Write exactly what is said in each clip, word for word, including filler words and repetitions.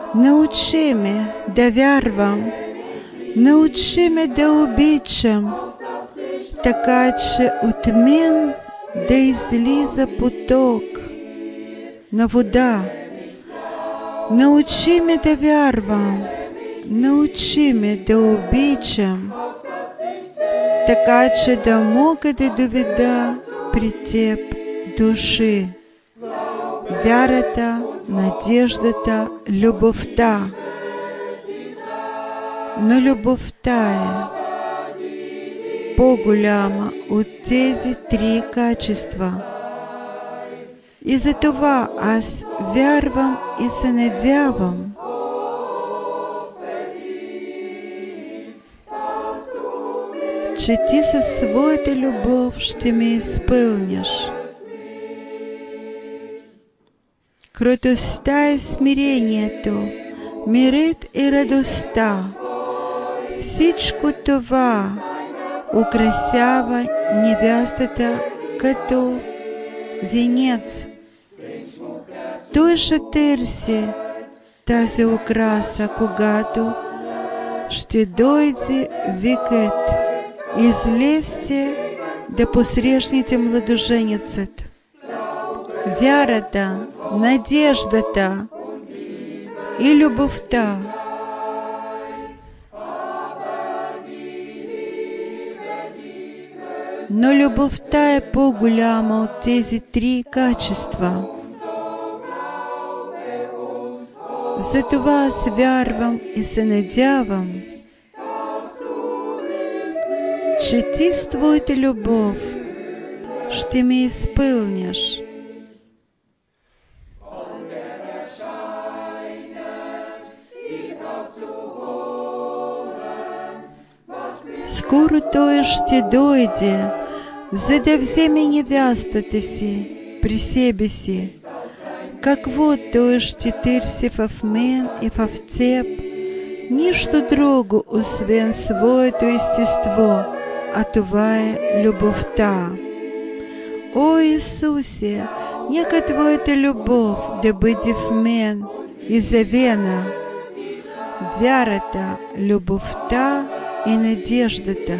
Научи ме да вярвам, научи ме да обичам, така че от мен да излиза поток на вода. Научи ме да вярвам, научи ме да обичам, така че да мога да доведа при Теб души. Вярата, надеждата, любовта. Но любовта е по-голяма от тези три качества. И затова аз вярвам и се надявам, че Ти със своята любов ще ме изпълниш. Кротостта и смирението, мирът и радостта, всичко това украсява невестата като венец. Той ще търси тази украса, когато ще дойде викът: излезте да посрещнете младоженецът. Вярата, надеждата и любовта. Но любовта е по-голяма от тези три качества. Затова аз вярвам и се надявам, че Ти с Твоята любов ще ме изпълниш. Скоро Той ще дойде, за да вземе невестата си при себе си. Какво Той ще търси в мен и в Теб? Нищо друго, освен своето естество, а това е любовта. О, Исусе, нека Твоята любов да бъде в мен изявена. Вярата, любовта и надеждата.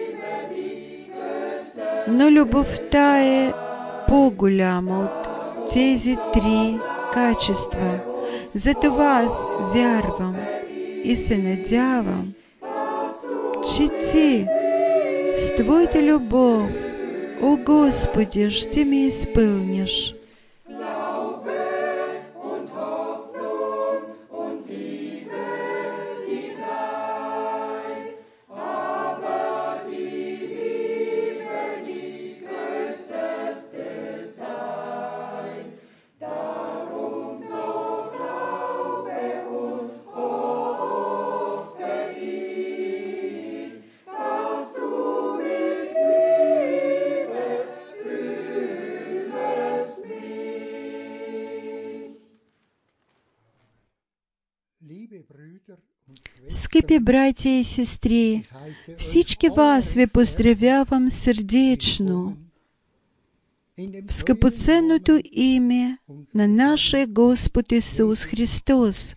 Но любовта е по-голяма от тези три качества. Затова аз вярвам и се надявам, че Ти с Твоята любов, о Господи, ще ме изпълниш. Скъпи братя и сестри, всички вас ви поздравявам сърдечно в скъпоценното име на нашия Господ Исус Христос.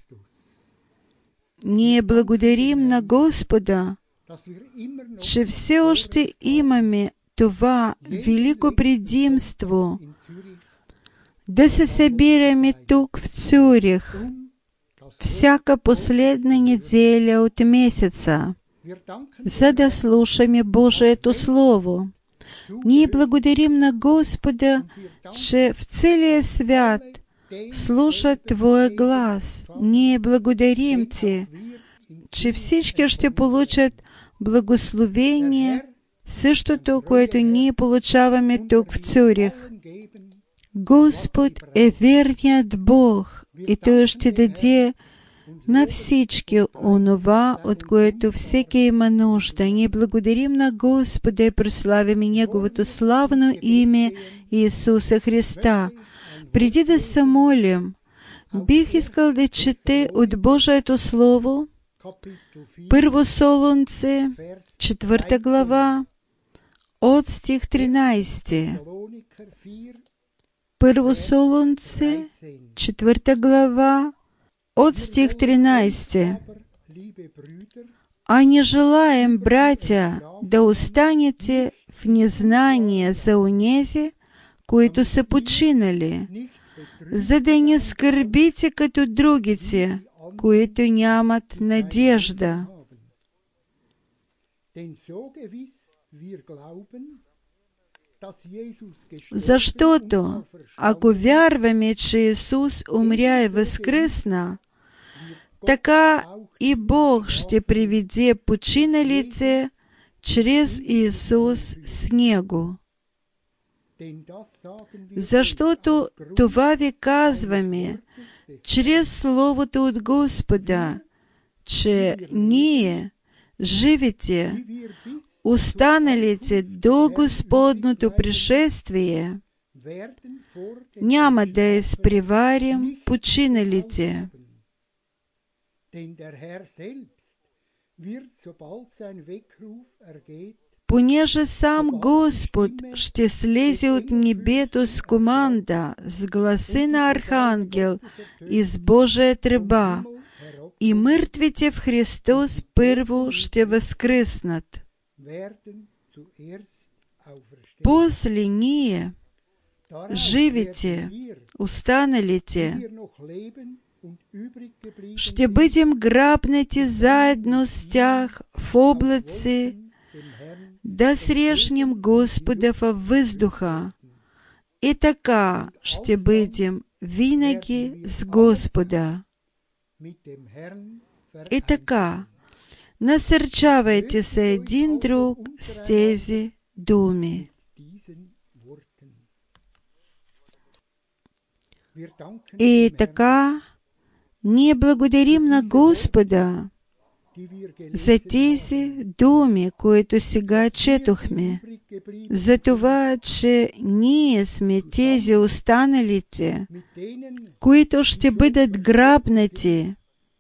Ние благодарим на Господа, че все още имаме това велико предимство да се събираме тук в Цюрих всяка последна неделя от месеца, за да слушаме Божието Слово. Ние благодарим на Господа, че в целия свят слушат Твоя глас. Ние благодарим Ти, че всички ще получат благословение, същото, което ние получаваме тук в Цюрих. Господ е верният Бог и Той ще даде на всички онова, от което всеки има нужда. Ние благодарим на Господа и прославяме Неговото славно име Исуса Христа. Преди да се молим, бих искал да чете от Божието Слово Първо Солунце, четвърта глава, от стих тринайсети. Първо Солунце, четвърта глава, От стих тринадцати. «А не желаем, братя, да устанете в незнание за унези, които са починали, за да не скърбите като другите, които нямат надежда». Защото, ако вярваме, че Исус умря и възкръсна, така и Бог ще приведе починалите чрез Исус с Него. Защото това ви казваме чрез Словото от Господа, че ние, живите, останалите до Господното пришествие, няма да изпреварим починалите. Понеже сам Господ ще слезе от небето с команда, с гласы на архангел и с Божия тръба, и мъртвите в Христос първо ще възкръснат. После ние, живите, останалите, ще бъдем грабнати заедно с тях в облаци, да срещнем Господа във въздуха, и така ще бъдем винаги с Господа. И така, насърчавайте се един друг с тези думи. И така, ние благодарим на Господа за тези думи, които сега четохме, за това, че ние сме тези останалите, които ще бъдат грабнати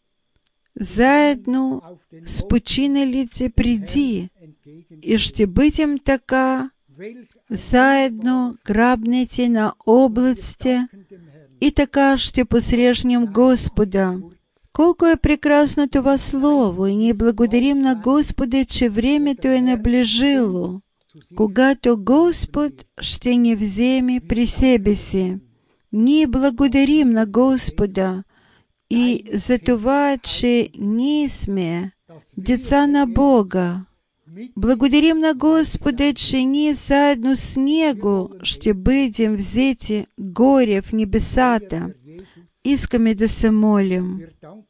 заедно с починалите преди, и ще бъдем така заедно грабнати на облаците, и така ще посрещнем Господа. Колко е прекрасно това Слово, и ние благодарим на Господа, че времето е наближило, когато Господ ще ни вземе при себе си. Ние благодарим на Господа и за това, че ние сме деца на Бога. Благодарим на Господа, че ние заедно с Него ще бъдем взети горе в небесата. Искаме да се молим.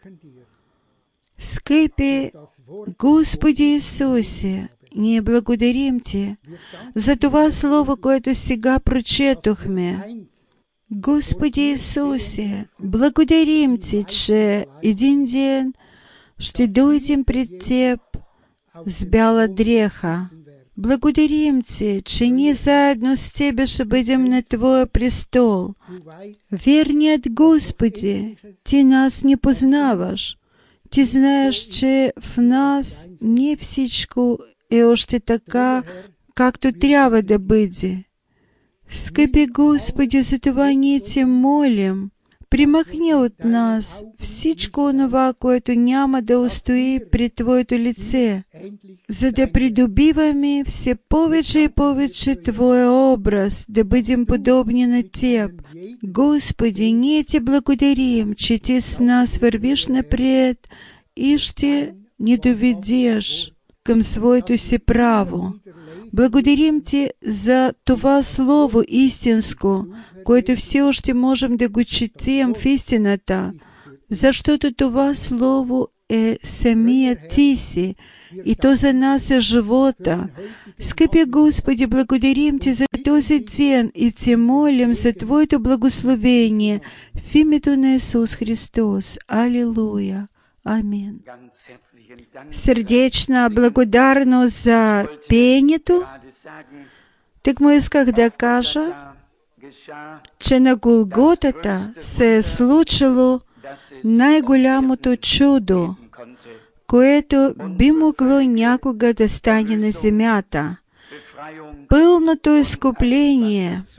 Скъпи Господи Исусе, ние благодарим Ти за това Слово, което сега прочетохме. Господи Исусе, благодарим Ти, че един ден ще дойдем пред Теб с бяла дреха. Благодарим Ти, че ние заедно с Тебе ще бъдем на Твоя престол. Верният Господи, Ти нас не познаваш. Ти знаеш, че в нас не всичко е още така, както трябва да бъде. Скъпи Господи, за това ние Те молим. Примахни от нас всичко онова, което няма да устои пред Твоето лице, за да придобиваме все повече и повече Твоя образ, да бъдем подобни на Теб. Господи, ние Ти благодарим, че Ти с нас вървиш напред и ще ни доведеш към своето си право. Благодарим Ти за това Слово истинско, което все още можем да го четем в истината, защото това Слово е самия Ти си, и то за нас е живота. Скъпи Господи, благодарим Ти за този ден и Ти молим за Твоето благословение в името на Исус Христос. Алилуя. Амин. Сърдечна благодарност за пеенето. Так му исках да кажа, че на Голготата се е случило най-голямото чудо, което би могло някога да стане на земята. Пълното изкупление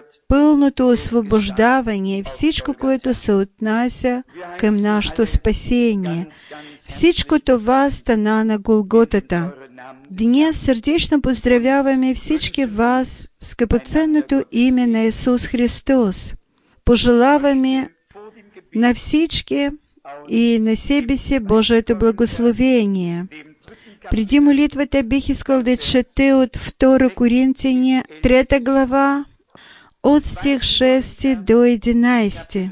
пълното освобождаване, всичко, което се отнася към нашето спасение. Всичко това стана на Голготата. Днес сърдечно поздравяваме всички вас в скъпоценното име на Исус Христос. Пожелаваме на всички и на себе си Божието благословение. Преди молитвата бих искал да чета от втора Коринтяни, трета глава, от стих шести до единайсети.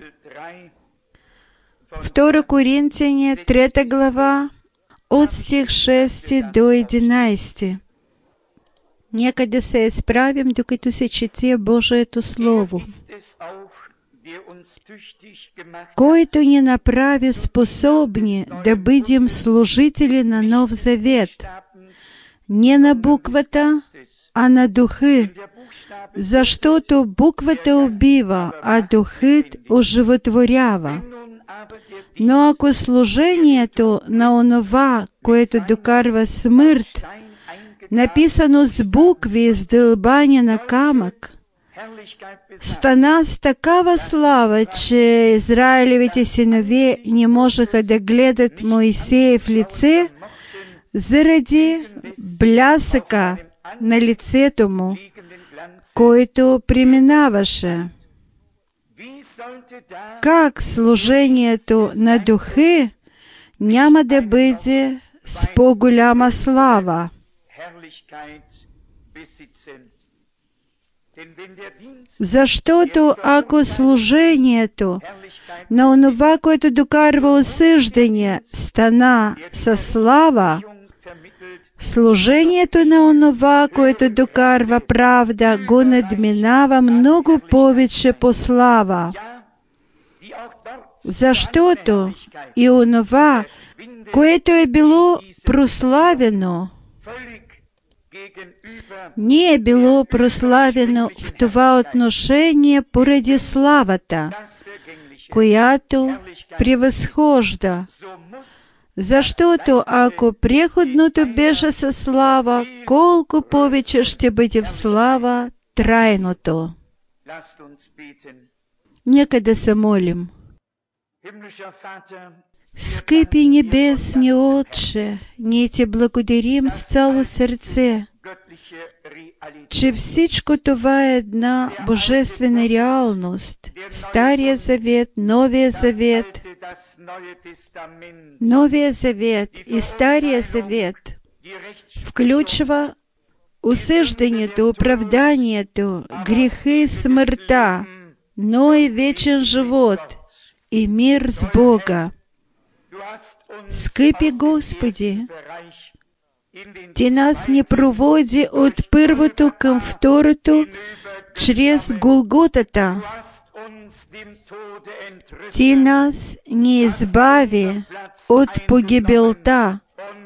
втора Коринтяни, трета глава, от стих шести до единайсети. Нека да се изправим, докато се чете Божието Слово. Който ни направи способни да бъдем служители на Нов Завет, не на буквата, а на духи, защото буквата убива, а духът оживотворява. Но ако служението на онова, което докарва смърт, написано с букви, издълбани на камък, стана с такава слава, че Израилевите синове не можеха да гледат Моисея в лице заради блясъка на лицето му, който преминаваше. Как служението на духи няма да бъде с по-голяма слава? Защото ако служението на онова, което докарва осъждане, стана със слава, служението на онова, което докарва правда, го надминава много повече по слава. Защото и онова, което е било прославено, не е било прославено в това отношение поради славата, която превъзхожда. Защото ако преходното беше със слава, колко повече ще бъде в слава трайното. Нека да се молим. Скъпи небесни Отче, ние Ти благодарим с цяло сърце, че всичко това е една божествена реалност. Стария завет, Новия завет, Новия завет и Стария завет включва осъждането, оправданието, грехи и смъртта, но и вечен живот и мир с Бога. Скъпи Господи, Ти нас не проводи от първото към второто чрез Голготата. Ти нас не избави от погибелта.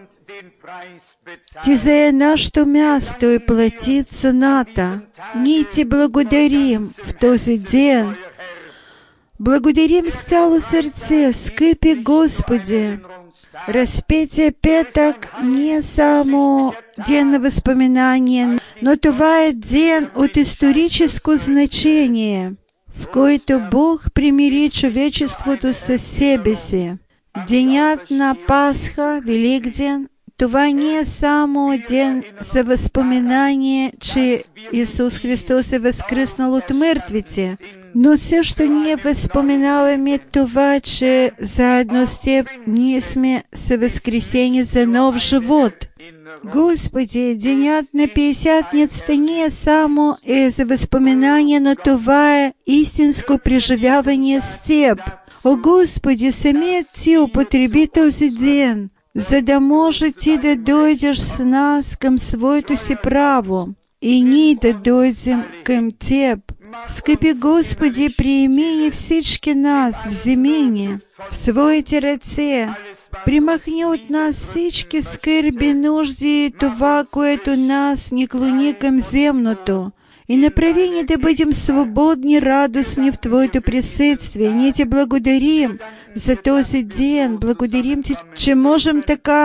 Ти зае нашето място и плати цената. Ние Ти благодарим в този ден. Благодарим с цяло сърце, скъпи Господи. Разпетия петък не е само ден на възпоминание, но това е ден от историческо значение, в който Бог примири човечеството със себе си. Денят на Пасха, Великден, това не е само ден за възпоминание, че Исус Христос е възкръснал от мъртвите, но също ние възпоменаваме това, че заедно с Теб ние сме съвъскресени за нов живот. Господи, денят на Пятидесятницата не е само е за възпоминание, но това е истинско преживяване с Теб. О Господи, самият Ти употреби този ден, за да може Ти да дойдеш с нас към своето си право и ние да дойдем към Теб. Скъпи Господи, приеми ни всички нас, вземи ни в своите ръце, примахни от нас всички скърби, нужди и това, което нас ни клони към земното, и направи ни да бъдем свободни, радостни в Твоето присъствие. Ние Ти благодарим за този ден, благодарим Ти, че можем така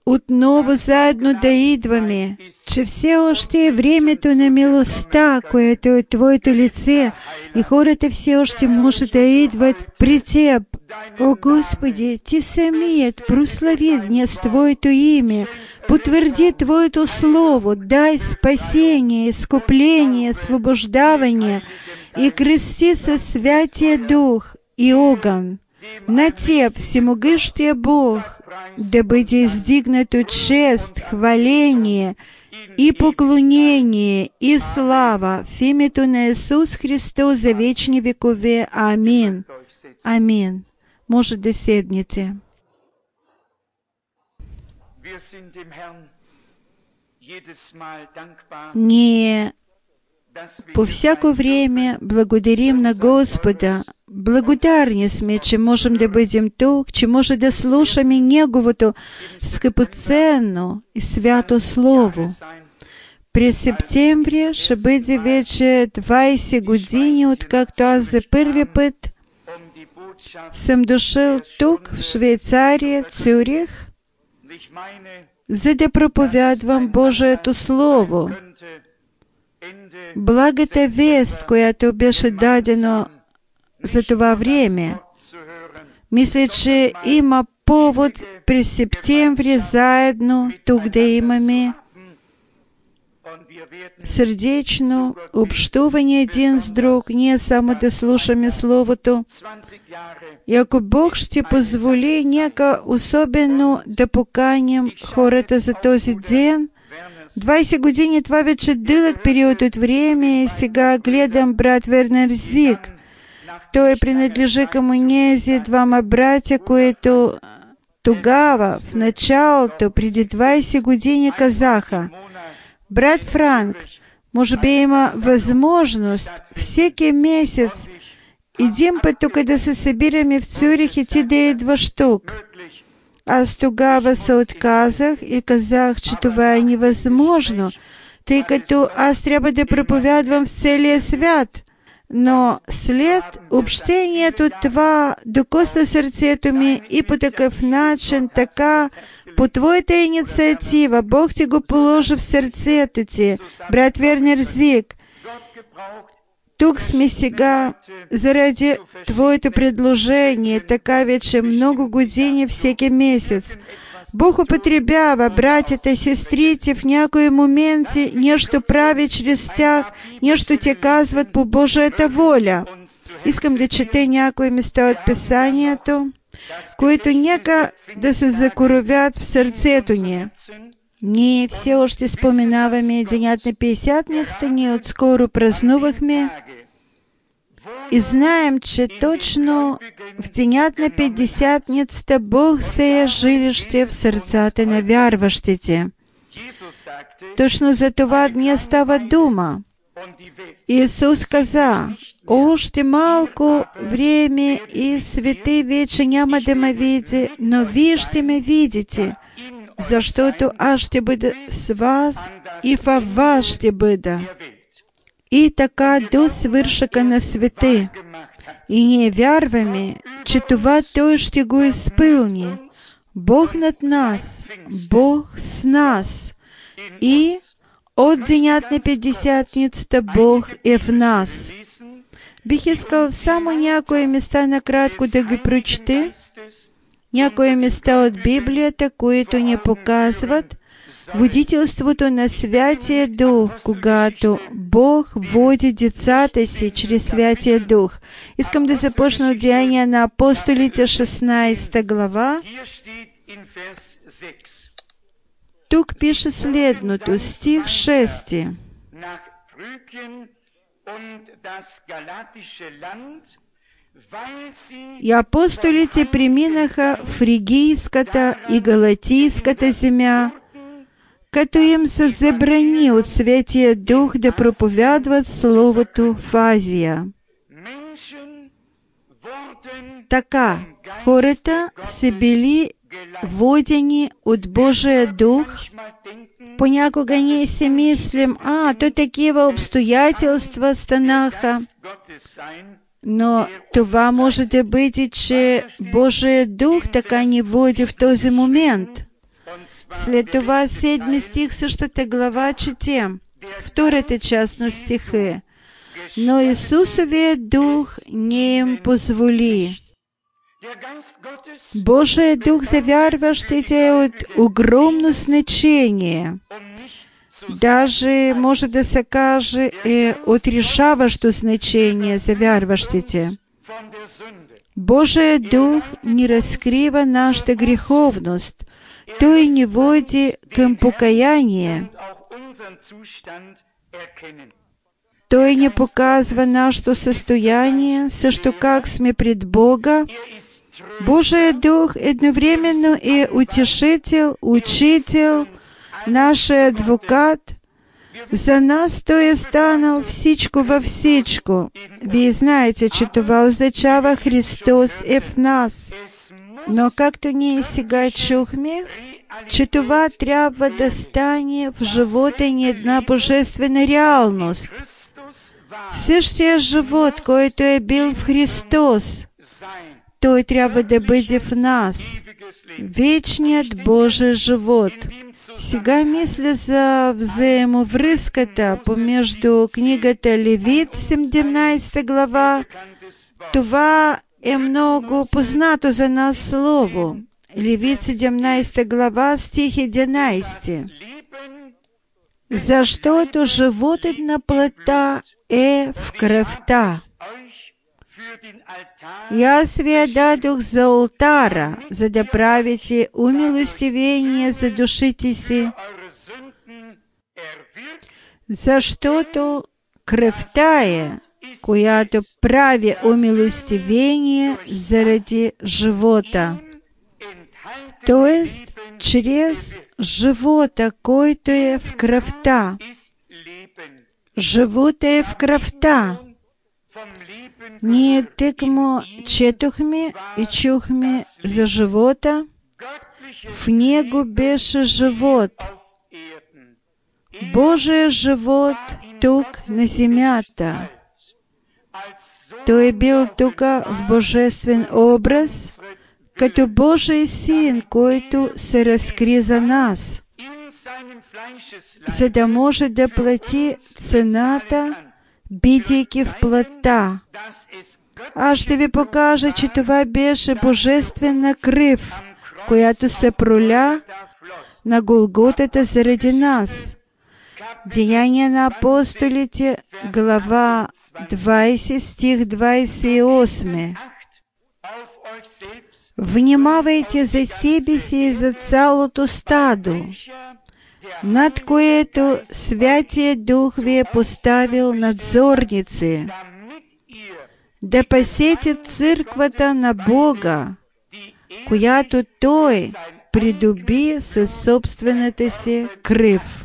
отново заедно да идваме, че все още е времето на милостта, което е Твоето лице, и хората все още може да идват при Теб. О Господи, Ти самият прослави днес Твоето име, потвърди Твоето Слово, дай спасение, изкупление, освобождаване и крести със Святия Дух и огън. На Теб, всемогъщия Бог, да бъде издигнато чест, хваление и поклонение и слава в името на Исус Христос за вечни векове. Амин. Амин. Може да седнете. Ние по всяко време благодарим на Господа. Благодарни сме, че можем да бъдем тук, че може да слушаме Неговото скъпоценно и свято Слово. През септември ще бъде вече двайсет години, откакто аз за първи път съм дошъл тук, в Швейцария, Цюрих, за да проповядвам Божието Слово. Благата вест, която беше дадена за това време. Мисля, че има повод през септември заедно тук да имаме сърдечно общуване един с друг, ние само да слушаме Словото. И ако Бог ще позволи, нека особено да поканим хората за този ден. двайсет години, това вече дълъг период от време, и сега гледам брат Вернер Зиг. Той принадлежи към онези двама братя, които тогава, в началото, преди двайсет години казаха: брат Франк, може би има възможност всеки месец един път тук да се събираме в Цюрих и ти да идваш тук. Аз тогава се отказах и казах, че това е невъзможно, тъй като аз трябва да проповядвам в целия свят. Но след общението това докосна сърцето ми и по такъв начин, така, по Твоята инициатива, Бог Ти го положи в сърцето Ти, брат Вернер Зиг. Тук сме сега заради Твоето предложение, така вече много години всеки месец. Бог употребява братята, сестрите в някои моменти, нещо прави чрез тях, нещо те казват по Божията воля. Искам да чете някои места от Писанието, които нека да се закоровят в сърцето ни. Ние все още споменаваме денят на Петдесятницата, ние отскоро празнувахме и знаем, че точно в денят на Петдесятницата Бог сея жилище в сърцата на вярващите. Точно за това днес става дума. Исус каза: още малко време и свети вече няма да ме види, но вие ще ме видите, защото аз ще бъда с вас и във вас ще бъда. И така до свършъка на света. И ние вярваме, че това Той ще го изпълни. Бог над нас, Бог с нас. И от денят на Петдесятницата Бог е в нас. Бих искал само някои места накратко да ги прочете. Някои места от Библията, които ни показват водителството на Святия Дух, когато Бог води децата си чрез Святия Дух. Искам да започна от Деяния на апостолите, шестнайсета глава. Тук пише следното, стих шести. И апостолите преминаха в Фригийската и Галатийската земя, като им се забрани от Светия Дух да проповядват Словото в Азия. Така, хората са били водени от Божия Дух. Понякога ние си мислим: а, то такива обстоятелства станаха. Но това може да бъде, че Божия Дух така ни води в този момент. След това седми стих, същата глава, четем. Втората част на стихи. Но Исусовият дух не им позволи. Божият дух за вярващите е от огромно значение. Даже, може да се каже, е от решаващо значение за вярващите. Божият дух ни разкрива нашата греховност. Той ни води към покаяние. Той ни показва нашето състояние, също как сме пред Бога. Божият дух едновременно е утешител, учител, наш адвокат. За нас Той е станал всичко във всичко. Вие знаете, че това означава Христос е в нас. Но както ние сега чухме, че това трябва да стане в живота ни една божествена реалност. Същия живот, който е бил в Христос, Той трябва да бъде в нас. Вечният Божий живот. Сега мисля за взаимовръзката помежду книгата Левит, седемнадесета глава. Това е много познато за нас слово. Левит, седемнадесета глава, стих единадесети. Защото животът на плътта е в кръвта. И аз ви я дадох за олтара, за да правите умилостивение за душите си, защото кръвта е, която прави умилостивение заради живота. Тоест, чрез живота, който е в кръвта. Живота е в кръвта. Ние тъкмо четохме и чухме за живота. В него беше живот. Божия живот тук на земята. Той е бил тук в божествен образ, като Божий син, който се разкри за нас, за да може да плати цената, бидейки в плътта. Аз ще ви покажа, че това беше божествена кръв, която се проля на Голготата заради нас. Деяния на апостолите, глава двадесет, стих двадесет и осми. Внимавайте за себе си и за цялото стадо, над което Святия Дух ви е поставил надзорници, да пасете църквата на Бога, която Той придоби със собствената си кръв.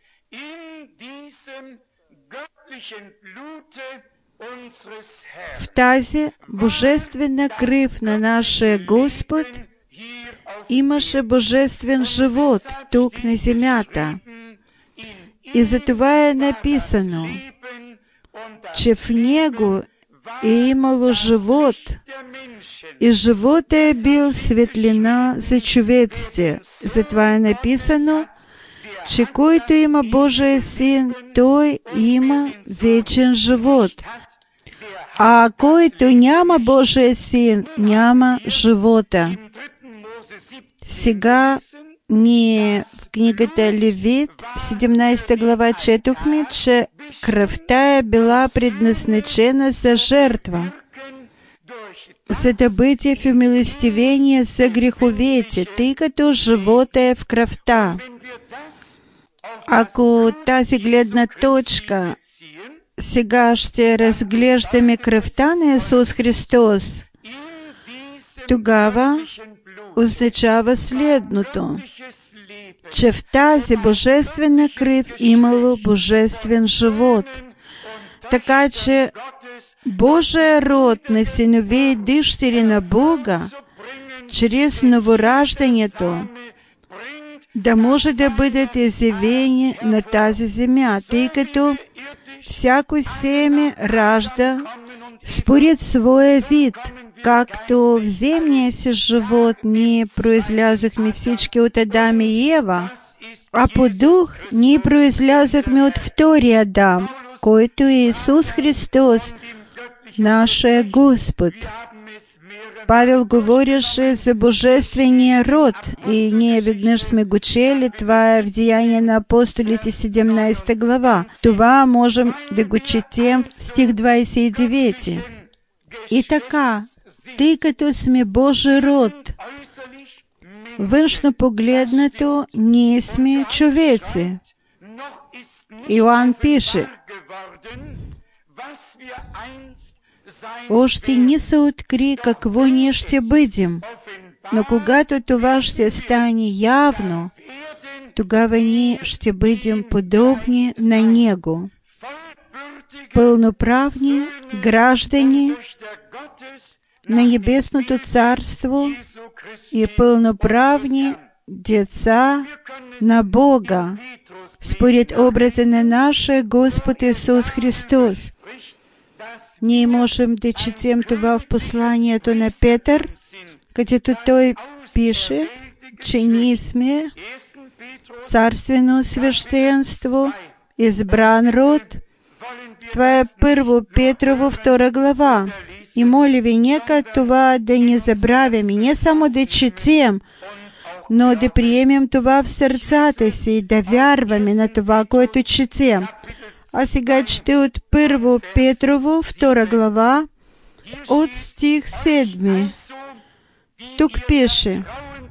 В тази божествена кръв на нашия Господ имаше божествен живот тук на земята. И затова е написано, че в Него е имало живот, и живота е бил светлина за човеците. Затова е написано, че който има Божия Син, той има вечен живот. А който няма Божия Син, няма живота. Сега ние в книгата Левит, седемнадесета глава, четохме, че кръвта е била предназначена за жертва, за да бъде в умилостивение за греховете, тъй като живота е в кръвта. Ако тази гледна точка сега ще разглеждаме кръвта на Исус Христос, тогава означава следното, че в тази божествена кръв имало божествен живот. Така че Божия род на синове и дъщери на Бога, чрез новораждането, да може да бъдат изявени на тази земя, тъй като всяко семе ражда според своя вид. както в земния си живот ние произлязохме всички от Адам и Ева, а по дух ние произлязохме от втория Адам, който е Исус Христос, нашия Господ. Павел говореше за Божествения род и ние веднъж сме го чели, това е в Деяния на апостолите седемнадесета глава. Това можем да го четем в стих двадесет и девети. И така, тъй като сме Божий род, външно погледнато, ние сме човеци. Иоанн пише, още не се откри какво ние ще бъдем, но когато това ще стане явно, тогава ние ще бъдем подобни на Него. Пълноправни граждани на Небесното Царство и пълноправни деца на Бога, според образа на нашия Господ Исус Христос. Ние можем да четем това в посланието на Петър, където той пише, че ние сме царствено свещенство, избран род. Това е първо Петрово, втора глава. И моля ви, нека това да не забравяме, не само да четем, но да приемем това в сърцата си и да вярваме на това, което четем. А сега чете от първо Петрово, втора глава, от стих седми. Тук пише: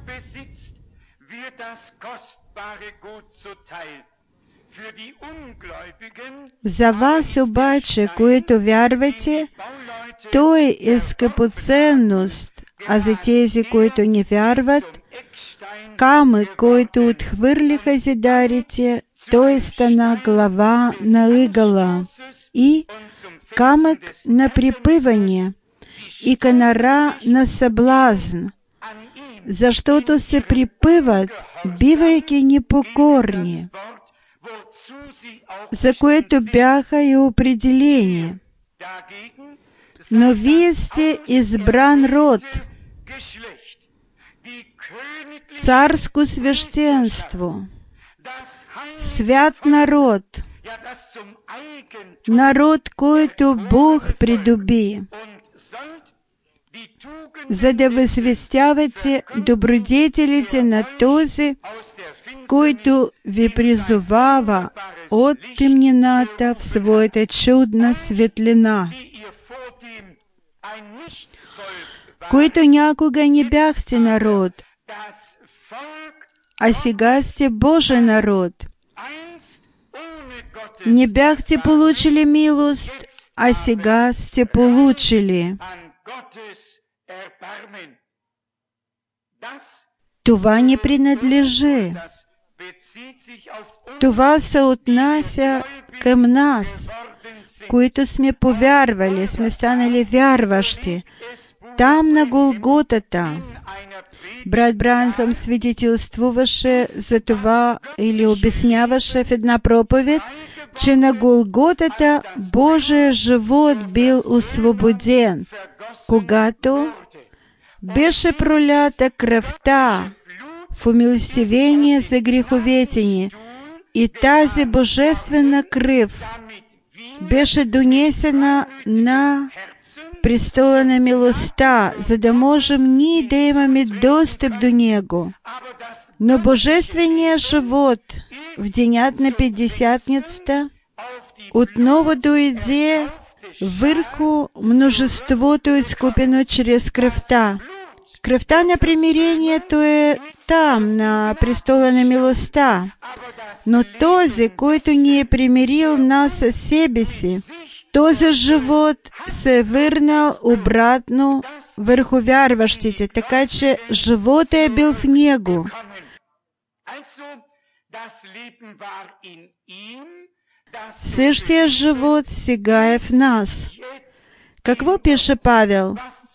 за вас обаче, които вярвате, той е скъпоценност, а за тези, които не вярват, камък, който отхвърлиха зидарите, той стана глава на ъгъла и камък на припъване и канара на съблазн, защото се припъват, бивайки непокорни, за което бяха и определени. Но вие сте избран род, царско свещенство, свят народ, народ, който Бог придоби, за да възвестявате добродетелите на този, който ви призовава от темнината в своята чудна светлина, които някога не бяхте народ, а сега сте Божий народ. Не бяхте получили милост, а сега сте получили. Това не принадлежи. Това се отнася към нас, които сме повярвали, сме станали вярващи. Там на Голготата брат Бранхам свидетелствуваше за това или обясняваше в една проповед, че на Голготата Божия живот бил освободен, когато беше пролята кръвта в умилостивение за греховете ни, и тази божествена кръв беше донесена на престола на милостта, за да можем ние да имаме достъп до Него. Но божественият живот в денят на Петдесятницата отново дойде върху множеството, изкупено чрез кръвта. Кръвта на примирението е там, на престола на милостта. Но този, който ни е примирил нас със себе си, този живот се е върнал обратно върху вярващите, така че живота е бил в Него. Същия живот сега е в нас. Какво пише Павел?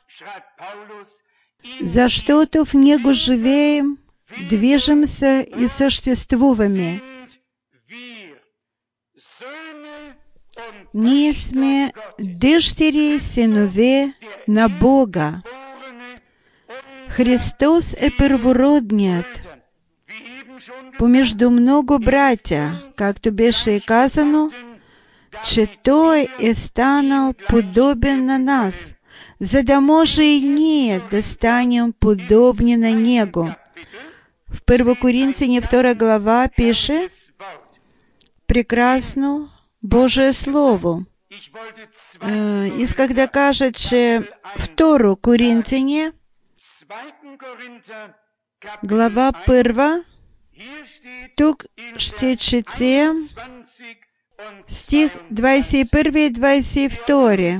Защото в Него живеем, движим се и съществуваме. ние сме дъщери и синове на Бога. Христос е първородният помежду много братя, както беше и казано, че Той е станал подобен на нас, за да може и ние да станем подобни на Него. В Първо Коринтяни втора глава пише прекрасно Божие Слово. Е, исках да кажа, че Второ Коринтяни, глава първа, тук ще четем стих двадесет и първи и двадесет и втори.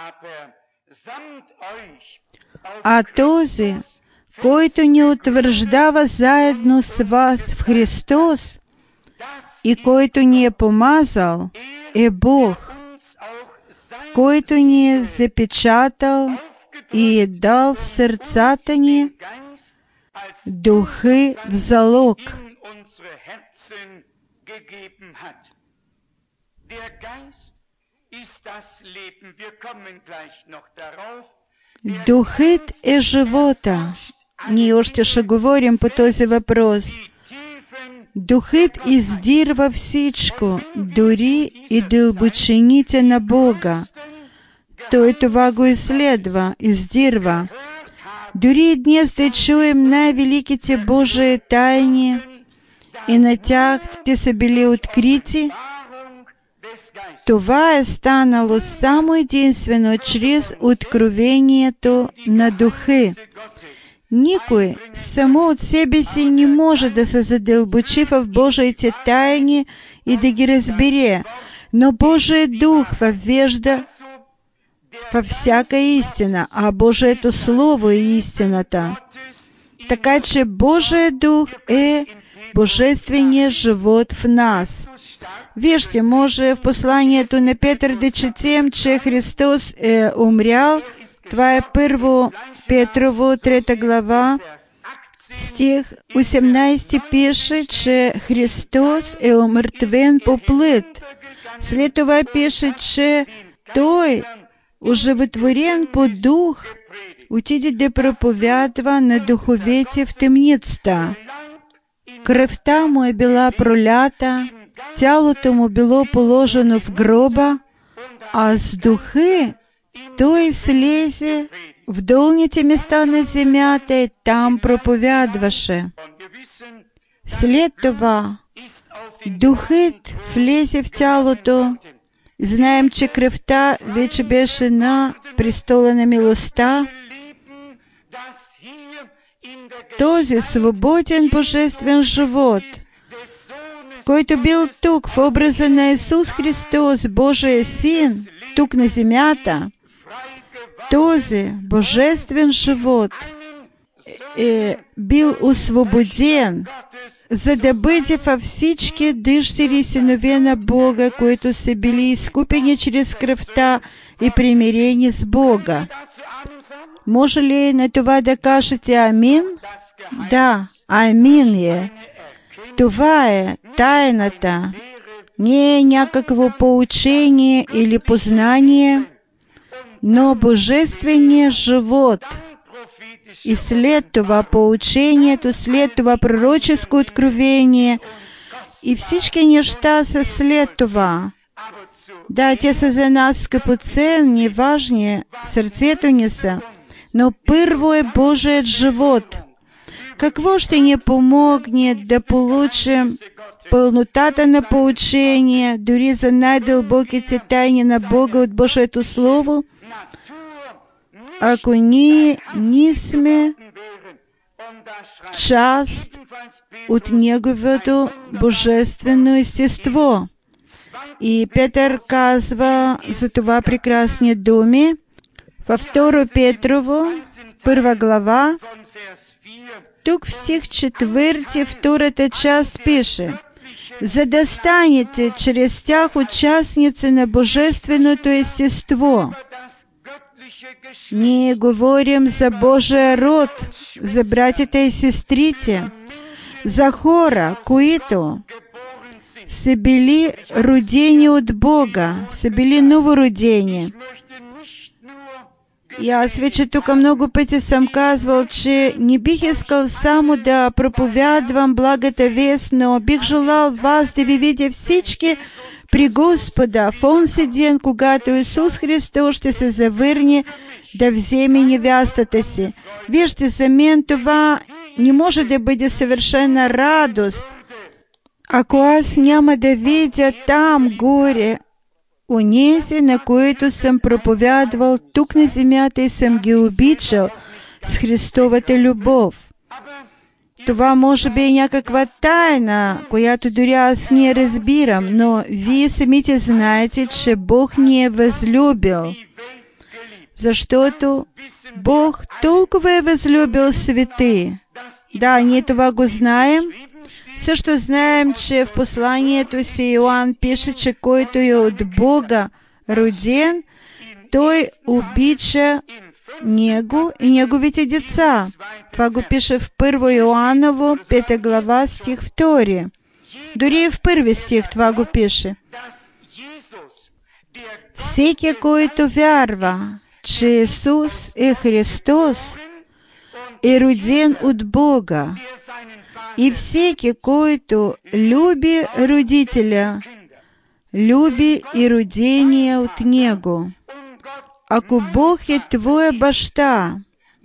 А този, който ни утвърждава заедно с вас в Христос и който ни е помазал, е Бог, който ни е запечатал и е дал в сърцата ни духи в залог. Духът е живота. Ние още ще говорим по този въпрос. Духът издирва всичко, дори и дълбочините на Бога. Той това го изследва, издирва. Дори и днес да чуем най-великите Божии тайни, и на тях те са били открити, това е станало само единствено чрез откровението на духи. Никой само от себе си не може да се задълбочи в Божиите тайни и да ги разбере, но Божият дух въвежда във всяка истина, а Божието Слово е истината. Така че Божият дух е божественият живот в нас. Вижте, може в посланието на Петър да четем, че Христос е умрял. Това е Първо Петрово, трета глава, стих осемнадесети пише, че Христос е умъртвен по плът. След това пише, че Той, оживотворен по дух, отиде да проповядва на духовете в темницата. Кръвта му е била пролята, тялото му било положено в гроба, а с духи Той слезе в долните места на земята и там проповядваше. След това духът влезе в тялото. Знаем, че кръвта вече беше на престола на милостта. Този свободен божествен живот, който бил тук в образа на Исус Христос, Божия Син, тук на земята, този божествен живот е бил освободен, за да бъде във всички дъщери и синове на Бога, които са били изкупени чрез кръвта и примирени с Бога. Може ли на това да кажете амин? Да, амин е. Това е тайната. Не е някакво поучение или познание, но божественият живот. И след това поучението, след това пророческо откровение и всички неща са след това. Да, те са за нас скъпоценни, важни, сърцето ни са, но първо е Божият живот. Какво ще ни помогне да получим пълнотата на поучение, дори за най-дълбоките тайни на Бога от Божието Слово, ако ние не сме част от Неговото божествено естество? И Петър казва за това прекрасни думи във Второ Петрово, първа глава. Тук в стих четвърти, втората част пише: за да станете чрез тях участници на божественото естество. Ние говорим за Божия род, за братята и сестрите, за хора, които са били родени от Бога, са били новородени. И аз вече тук много пъти съм казвал, че не бих искал само да проповядвам благата вест, но бих желал вас да ви видя всички при Господа в онзи ден, когато Исус Христос ще се завърне да вземе невястата си. Вижте, за мен това не може да бъде съвършена радост, ако аз няма да видя там горе онези, на които съм проповядвал тук на земята и съм ги обичал с Христовата любов. Това може би е някаква тайна, която дори аз не разбирам, но вие самите знаете, че Бог ни е възлюбил, защото Бог толкова е възлюбил свети. Да, ние това го знаем. Също знаем, че в посланието си Йоан пише, че който е от Бога роден, той обича Него и Неговите деца. Това го пише в първо Йоаново, пета глава, стих втори. Дори и в първи стих това го пише. Всеки, който вярва, че Исус е Христос, е роден от Бога. И всеки, който люби родителя, люби и родение от Него. Ако Бог е твоя баща,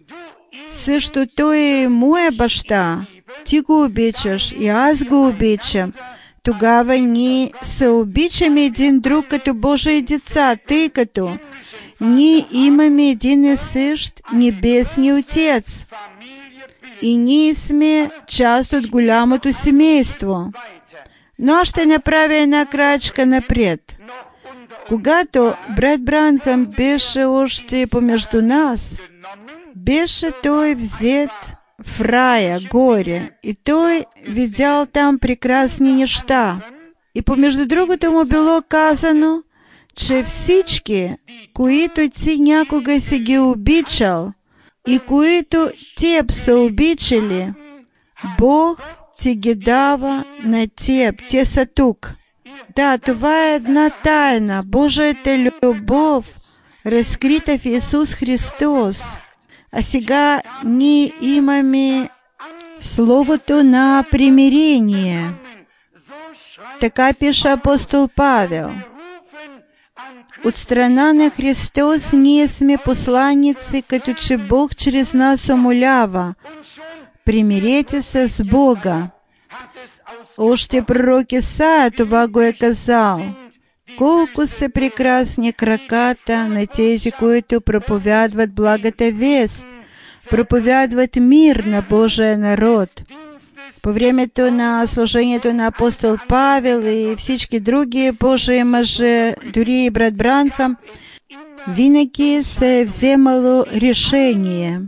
също Той е моя баща, ти го обичаш и аз го обичам, тогава ние се обичаме един друг като Божии деца, тъй като ние имаме един и същ небесни Отец. И ние сме част от голямото семейство. Но аз ще направя една крачка напред. Когато брат Бранхам беше още помежду нас, беше той взет в рая, горе, и той видял там прекрасни неща. И помежду другото му било казано, че всички, които ти някога си ги обичал, и които теб са обичали, Бог ти ги дава на теб. Те са тук. Да, това е една тайна. Божията любов, разкрита в Исус Христос. А сега ние имаме Словото на примирение. Така пише апостол Павел. От страна на Христос ние сме посланици, като че Бог чрез нас умолява: примирете се с Бога. Още пророк Исаия това го е казал. Колко са прекрасни краката на тези, които проповядват благата вест, проповядват мир на Божия народ. По времето на служението на апостол Павел и всички други Божии мъже, дори и брат Бранхам, винаги се е вземало решение.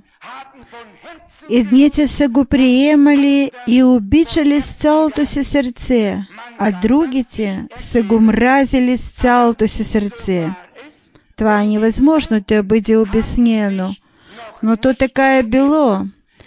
Едните са го приемали и обичали с цялото си сърце, а другите са го мразили с цялото си сърце. Това е невъзможно да бъде обяснено, но то така е било.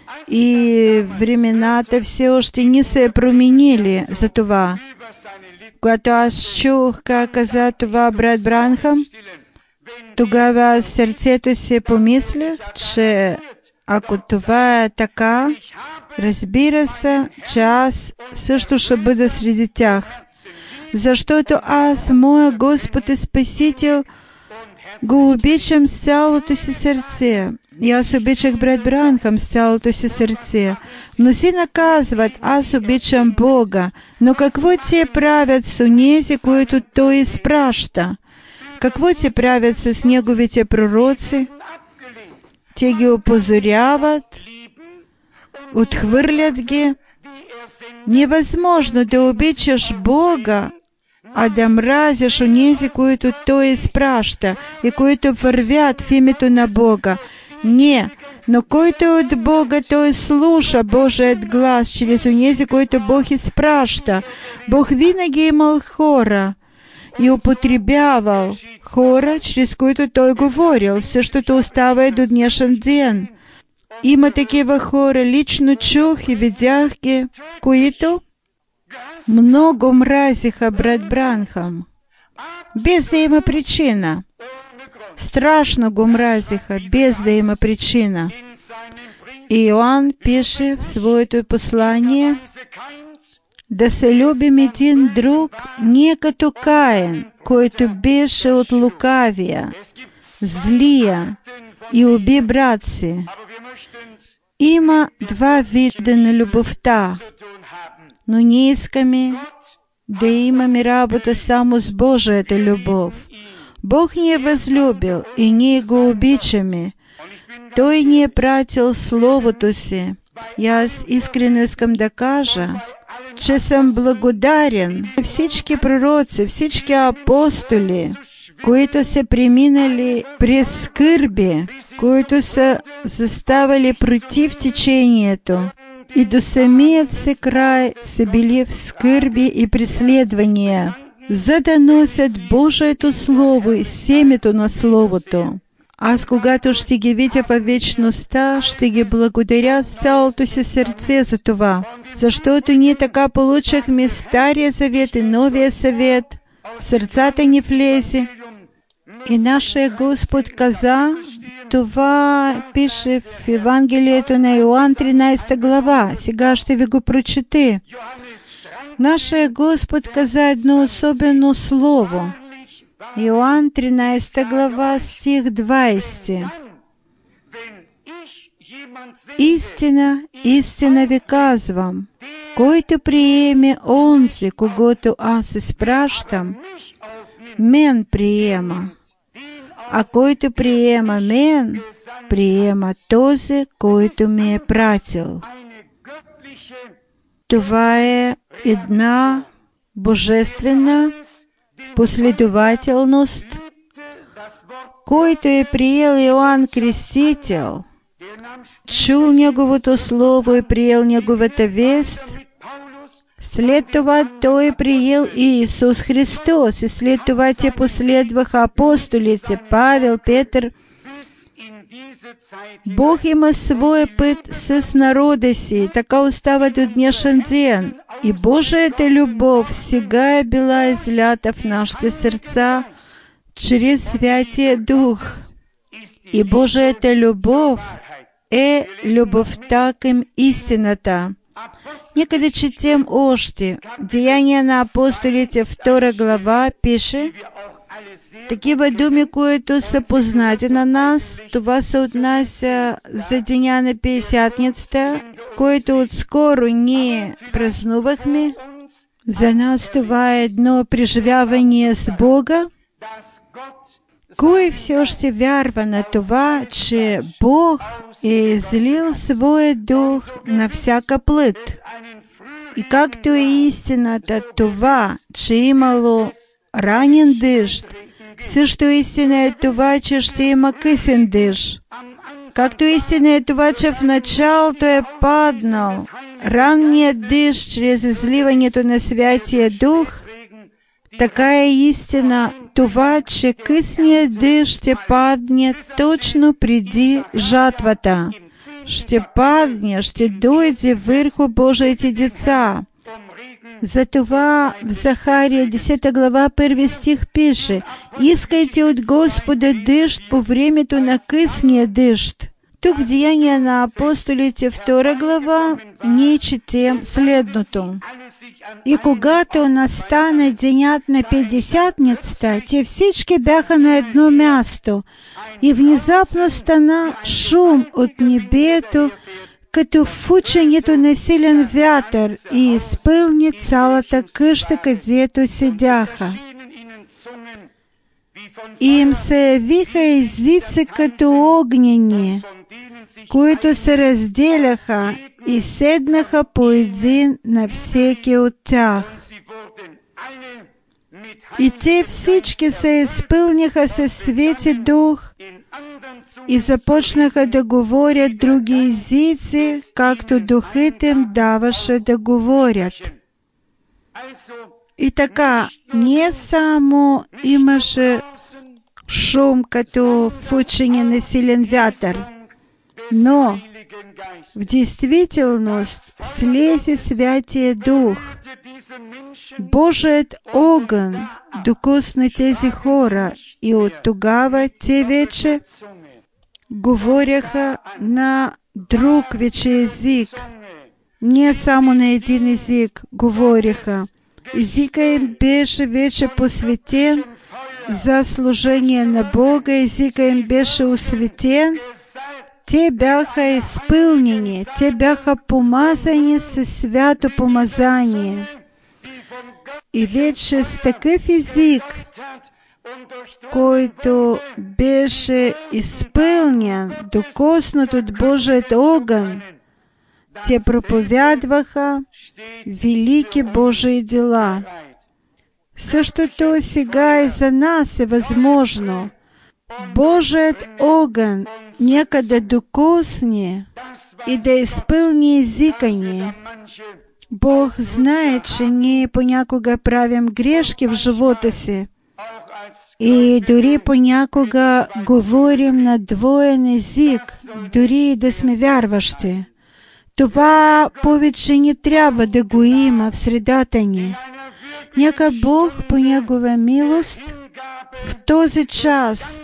И времената все още не се променили за това. Когато аз чух как каза това брат Бранхам, тогава аз в сърцето си помислих, че ако това е така, разбира се, че аз също ще бъда среди тях. Защото аз, моя Господ и Спасител, го обичам с цялото си сърце. И аз обичах брат Бранхам с цялото си сърце. Мнозина казват: аз обичам Бога, но какво те правят с онези, които Той изпраща? Какво те правят с Неговите пророци? Те ги опозоряват, отхвърлят ги. Невъзможно да обичаш Бога, а да мразиш онези, които Той изпраща и които вървят в името на Бога. Не, но който е от Бога, той слуша Божият глас чрез онези, които Бог изпраща. Бог винаги е имал хора и употребявал хора, чрез които Той говорил. Същото остава и до днешен ден. Има такива хора, лично чух и видях ги, които много мразиха брат Бранхам. Без да има причина. Страшно го мразиха, без да има причина. И Иоанн пише в своето послание: да се любим един друг не като Каин, който беше от лукавия, злия и уби брат си. Има два вида на любовта, но ние искаме да имаме работа само с Божията любов. Бог ни е възлюбил и ние го обичаме. Той ни е пратил Словото си. И аз искрено искам да кажа, че съм благодарен на всички пророци, всички апостоли, които са преминали през скърби, които са заставали против течението и до самият си край са били в скърби и преследвания, за да носят Божието Слово и семето на Словото. Аз, когато ще ги видя във вечността, ще ги благодаря с цялото си сърце за това, защото ние така получихме Стария Завет и Новия Завет, в сърцата ни влезе. И нашия Господ каза, това пише в Евангелието на Йоан, тринадесета глава. Сега ще ви го прочете. Нашия Господ каза едно особено слово. Йоан, тринадесета глава, стих двадесети. Истина, истина ви казвам, който приеме онзи, когото аз изпращам, мен приема. А който приема мен, приема този, който ме е пратил. Това е една божествена последователност, който е приел Йоанн Крестител, чул Неговото Слово и приел Неговата вест. След това той е приел и Исус Христос, и след това те последваха апостолите Павел, Петър. Бог има своя път с народа си, така остава до днешен ден. И Божията любов сега е била излята в нашите сърца чрез Святия Дух. И Божията любов е любовта към истината. Нека да четем още. Деяния на апостолите, втора глава, пише такива думи, които са познати на нас. Това се отнася за деня на Петдесятницата, който отскоро ние празнувахме. За нас това е едно преживяване с Бога. Кой все още вярва на това, че Бог е излил своя дух на всяка плът? И както е истината това, че имало ранен дъжд, също истина е това, че ще има късен дъжд. Както истина е това, че в началото е паднал ранният дъжд чрез изливането на Святия Дух, така е истина това, че късният дъжд ще падне точно преди жатвата. Ще падне, ще дойде върху Божиите деца. Затова в Захария, десета глава, първи стих пише: искайте от Господа дъжд по времето на късния дъжд. Тук в Деяния на апостолите, втора глава, ние четем следното. И когато настана денят на Петдесятницата, те всички бяха на едно място, и внезапно стана шум от небето, като фученето на силен вятър, и изпълни цялата къща, където седяха. И им се явиха езици като огнени, които се разделяха и седнаха по един на всеки от тях. И те всички се изпълниха със Свети Дух и започнаха да говорят други езици, както Духът им даваше да говорят. И така, не само имаше шум като фучене на силен вятър, но в действителност слезе Святия Дух. Божият огън докосна тези хора и от тогава те вече говоряха на друг вече език. Не само на един език говориха. Езика им беше вече посветен за служение на Бога, езика им беше осветен. Те бяха изпълнени, те бяха помазани със свято помазание. И вече с такъв език, който беше изпълнен, докоснат от Божият огън, те проповядваха велики Божии дела. Същото сега и за нас е възможно. Божият огън нека да докосне и да изпълни езика ни. Бог знае, че ние понякога правим грешки в живота си и дори понякога говорим на двоен език, дори и да сме вярващи. Това повече не трябва да го има в средата ни. Нека Бог по Негова милост в този час,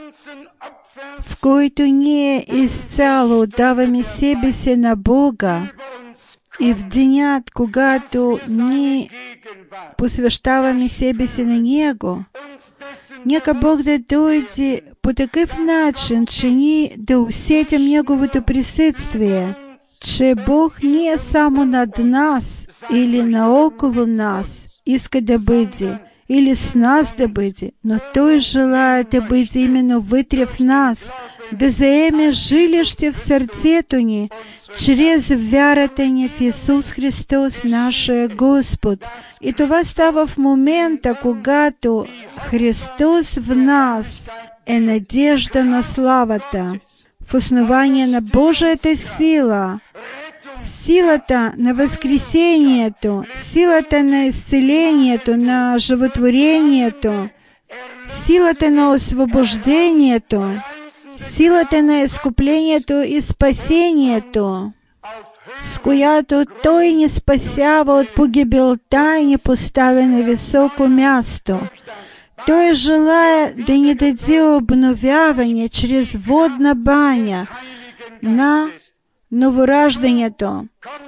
в който ние изцяло отдаваме себе си на Бога, и в денят, когато ние посвещаваме себе си на Него, нека Бог да дойде по такъв начин, че ние да усетим Неговото присъствие, че Бог не е само над нас или наоколо нас иска да бъде, или с нас да бъде, но Той желае да бъде именно вътре в нас, да заеме жилище в сърцето ни, чрез вярата ни в Исус Христос, нашия Господ. И това става в момента, когато Христос в нас е надежда на славата, в основание на Божията сила, силата на възкресението, силата на изцелението, на животворението, силата на освобождението, силата на изкуплението и спасението, с която Той ни спасява от погибелта и ни поставя на високо място. Той желая да ни даде обновяване чрез водна баня на новораждането,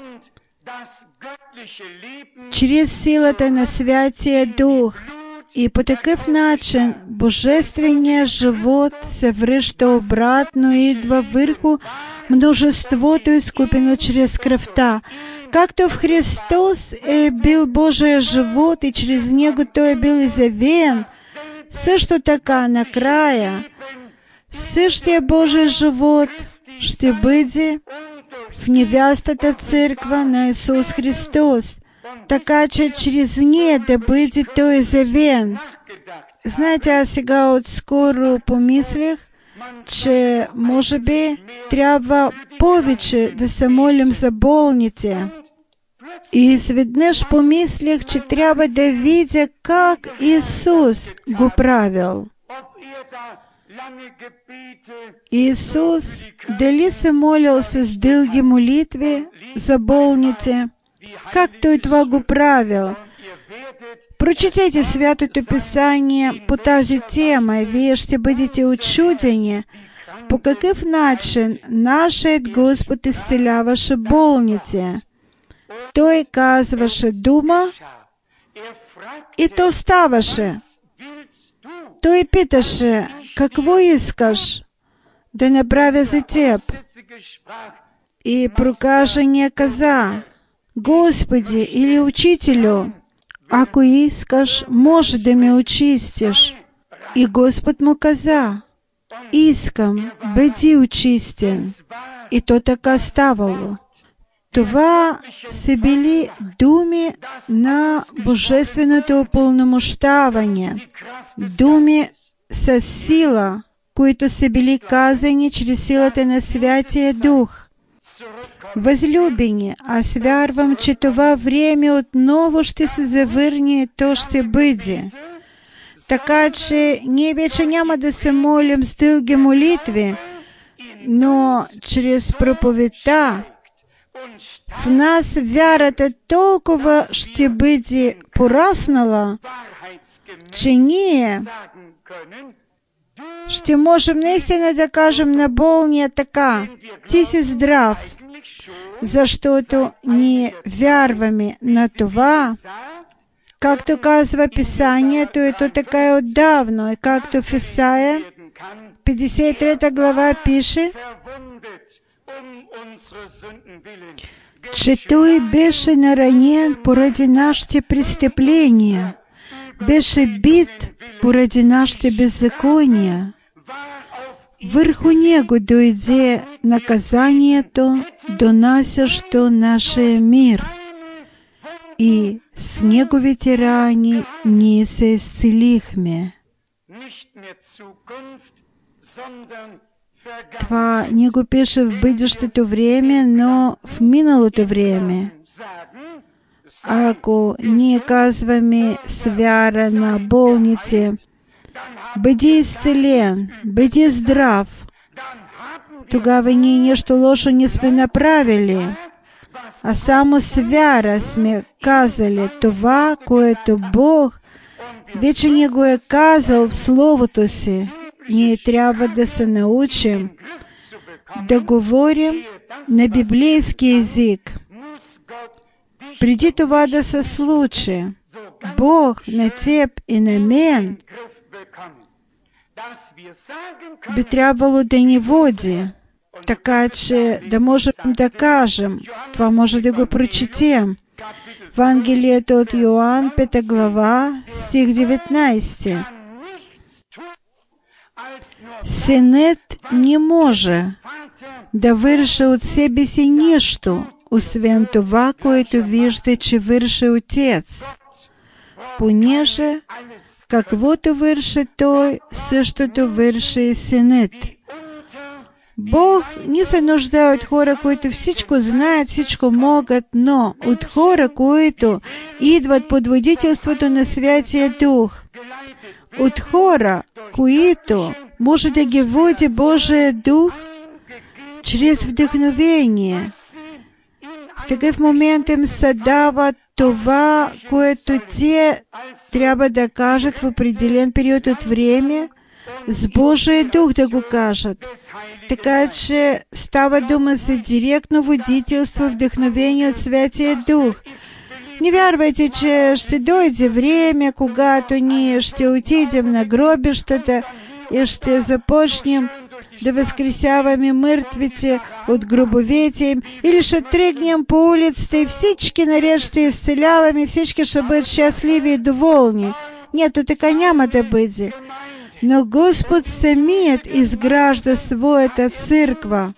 чрез силата на Святия Дух. И по такъв начин Божественият живот се връща обратно и идва върху множеството, изкупено чрез кръвта. Както в Христос е бил Божия живот и чрез Него Той е бил изявен, също така накрая същия Божий живот ще бъде в невястата църква на Исус Христос, така че чрез нея да бъде Той изявен. Знаете, аз сега отскоро помислих, че може би трябва повече да се молим за болните. И изведнъж помислих, че трябва да видя как Исус го правил. Исус дали се молил с дълги молитви за болните? Как Той това го правил? Прочетете Святото Писание по тази тема и вие ще бъдете учудени по какъв начин нашият Господ изцеляваше болните. Той казваше дума и то ставаше. Той питаше: какво искаш да направя за теб? И прокаженият каза: Господи или Учителю, ако искаш, може да ме очистиш. И Господ му каза: искам, бъди очистен. И то така ставало. Това са били думи на божественото упълномощаване, думи с сила, които са били казани чрез силата на Святия Дух. Възлюбени, аз вярвам, че това време отново ще се завърне и то ще бъде. Така че ние вече няма да се молим с дълги молитви, но через проповедта в нас вярата толкова ще бъде пораснала, че ние ще можем наистина да кажем на болния така: ти си здрав, защото ние вярваме на това, както казва Писанието, и то така е отдавна, и както в Исаия петдесет и трета глава пише, че Той беше наранен поради нашите престъпления, беше бит поради нашите беззакония. Върху Него дойде наказанието, донасящо нашия мир, и с Неговите рани ние се изцелихме. Това не го пише в бъдещето време, но в миналото време. Ако ние казваме с вяра на болните: бъди изцелен, бъди здрав, тогава ние нещо лошо не сме направили, а само с вяра сме казали това, което Бог вече не го е казал в Словото си. Ние трябва да се научим да говорим на библейски език. Преди това да се случи, Бог на теб и на мен би трябвало да ни води, така че да можем да кажем. Това може да го прочетем. Евангелието от Йоан, пета глава, стих деветнайсети. Синът не може да върши от себе си нищо, освен това, което вижда, че върши Отец, понеже каквото върши Той, същото върши и Синът. Бог не се нуждае от хора, които всичко знаят, всичко могат, но от хора, които идват под водителството на Святия Дух, от хора, които може да ги води Божия Дух чрез вдъхновение. В такъв момент им се дава това, което те трябва да кажат в определен период от време, с Божия Дух да го кажат. Така че става дума за директно водителство, вдъхновение от Святия Дух. Не вярвайте, че ще дойде време, когато ние ще отидем на гробищата и ще започнем да възкресяваме мъртвите от гробовете им, или ще тръгнем по улицата и всички наред ще изцеляваме, всички ще бъдат щастливи и доволни. Нето, така няма да бъде. Но Господ самият изгражда своята църква.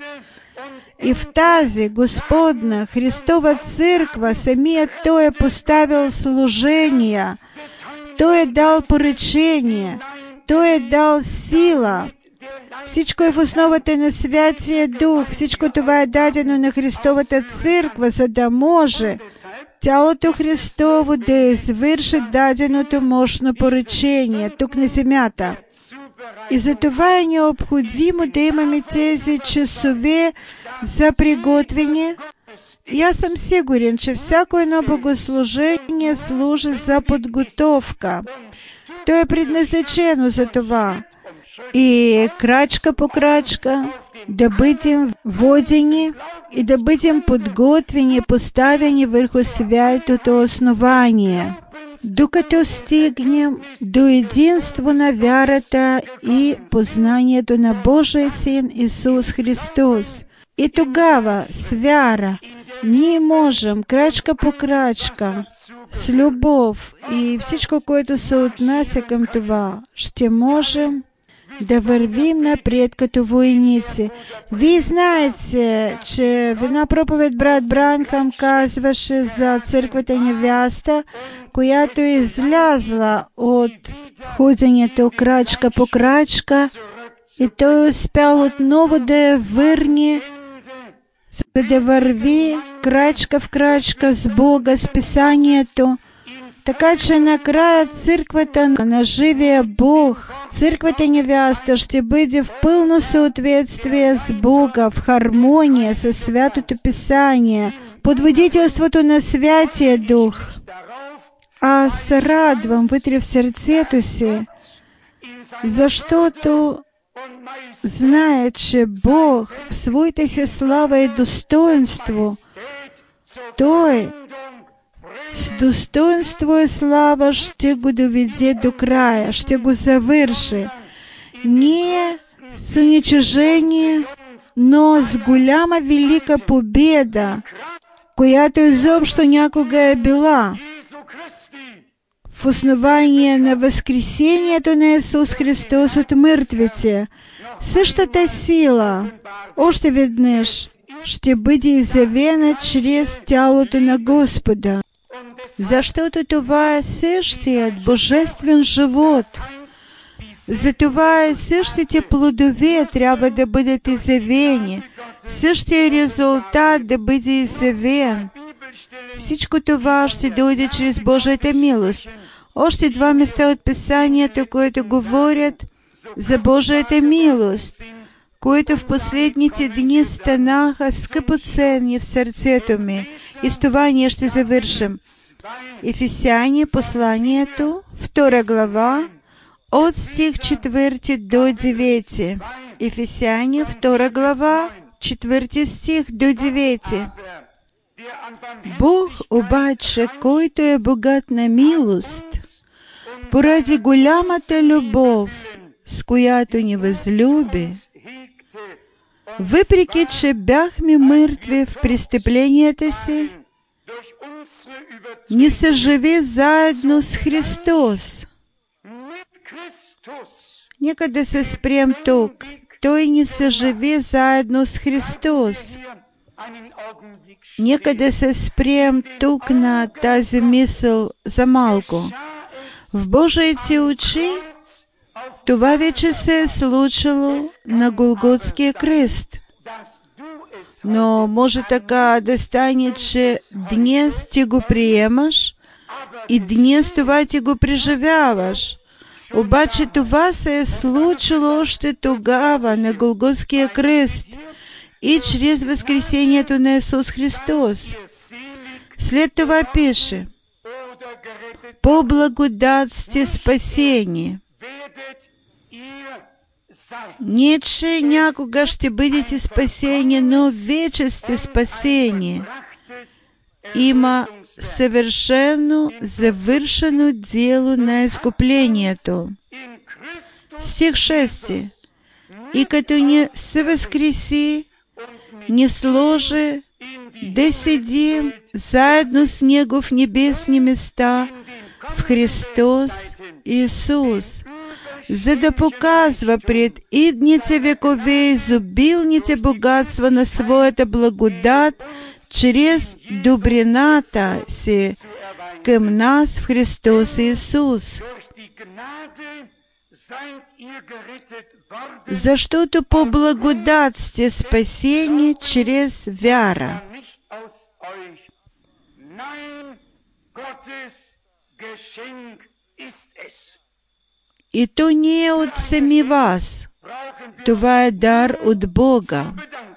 И в тази Господна Христова църква самият Той е поставил служения. Той е дал поръчение. Той е дал сила. Всичко е в основата на Святия Дух. Всичко това е дадено на Христовата църква, за да може тялото Христово да извърши даденото мощно поръчение тук на земята. И за това е необходимо да имаме тези часове за приготвяне. И аз съм сигурен, че всяко едно богослужение служи за подготовка. То е предназначено за това. И крачка по крачка да бъдем водени и да бъдем подготвени, поставени върху святото основание, докато стигнем до единство на вярата и познанието на Божия Син Исус Христос. И тогава с вяра ние можем крачка по крачка, с любов и всичко, което се отнася към това, ще можем да вървим напред като войници. Вие знаете, че в една проповед брат Бранхам казваше за църквата невяста, която е излязла от ходенето крачка по крачка и той успял отново да я върне, за да върви крачка в крачка с Бога, с Писанието, Така че накрая църквата на живия Бог, църквата невяста ще бъде в пълно съответствие с Бога, в хармония със Святото Писание, под водителството на Святия Дух. Аз се радвам вътре в сърцето си, защото знае, че Бог в своята си слава и достоинство, Той с достоинство и слава ще го доведе до края, ще го завърши. Не с уничижение, но с голяма велика победа, която изобщо някога е била. В основание на възкресението на Исус Христос от мъртвите, същата сила, още веднъж, ще бъде изявена чрез тялото на Господа. Защото това е същият божествен живот. Затова и същите плодове трябва да бъдат изявени, същия резултат да бъде изявен. Всичко това ще дойде чрез Божията милост. Още два места от Писанието, които говорят за Божията милост, които в последните дни станаха скъпоценни в сърцето ми. И с това ние ще завършим. Ефесяни, посланието, втора глава, от стих четвърти до девети. Ефесяни, втора глава, четвърти стих до девети. Бог обаче, който е богат на милост, поради голямата любов, с която ни възлюби, въпреки че бяхме мъртви в престъпленията си, ни съживи заедно с Христос. Нека да се спрем тук. Той ни съживи заедно с Христос. Нека да се спрем тук на тази мисъл за малко. В Божиите очи това вече се е случило на Голготския кръст. Но може така да стане, че днес ти го приемаш и днес това ти го преживяваш. Обаче това се е случило още тогава на Голготския кръст и чрез възкресението на Исус Христос. След това пише: по благодат сте спасени. Не, че някога ще бъдете спасени, но вече сте спасени. Има съвършено завършено дело на изкуплението. Стих шести. И като ни се възкреси, ни сложи да седим заедно с Него в небесни места в Христос Исус, за да показва пред идните векове изобилните богатства на своята благодат чрез добрината си към нас в Христос Исус. Защото по благодат сте спасени чрез вяра. И то не е от сами вас. Това е дар от Бога.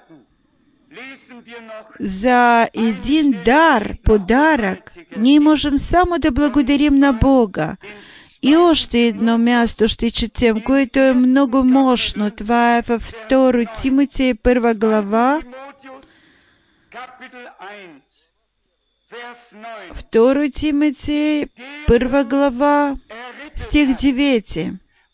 За един дар, подарък, ние можем само да благодарим на Бога. И още едно място ще четем, което е много мощно. Това е във втора Тимотея, първа глава. втора Тимотея, първа глава, стих девети.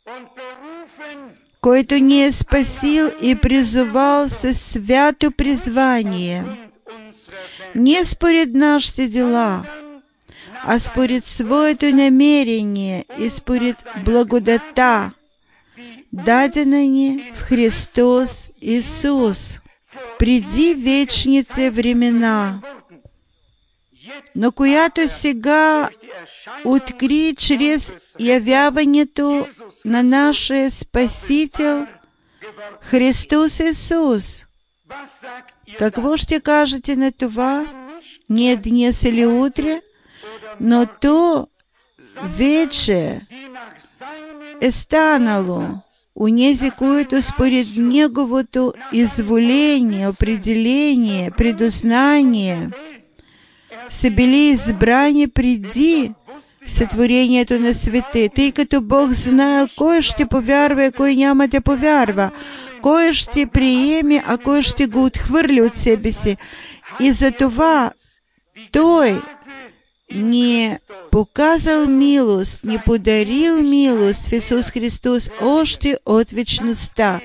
Който ни е спасил и призовал със свято призвание, не според нашите дела, а според своето намерение и според благодата, дадена ни в Христос Исус, преди вечните времена, но която сега откри чрез явяването на нашия Спасител Христос Исус. Какво ще кажете на това? Не днес или утре, но то вече е станало унези, които според Неговото изволение, определение, предузнание са били избрани преди сътворението на света, тъй като Бог знаел кой ще повярва и кой няма да повярва, кой ще приеме, а кой ще го отхвърли от себе си. И затова Той ни показал милост, ни подарил милост в Исус Христос още от вечността.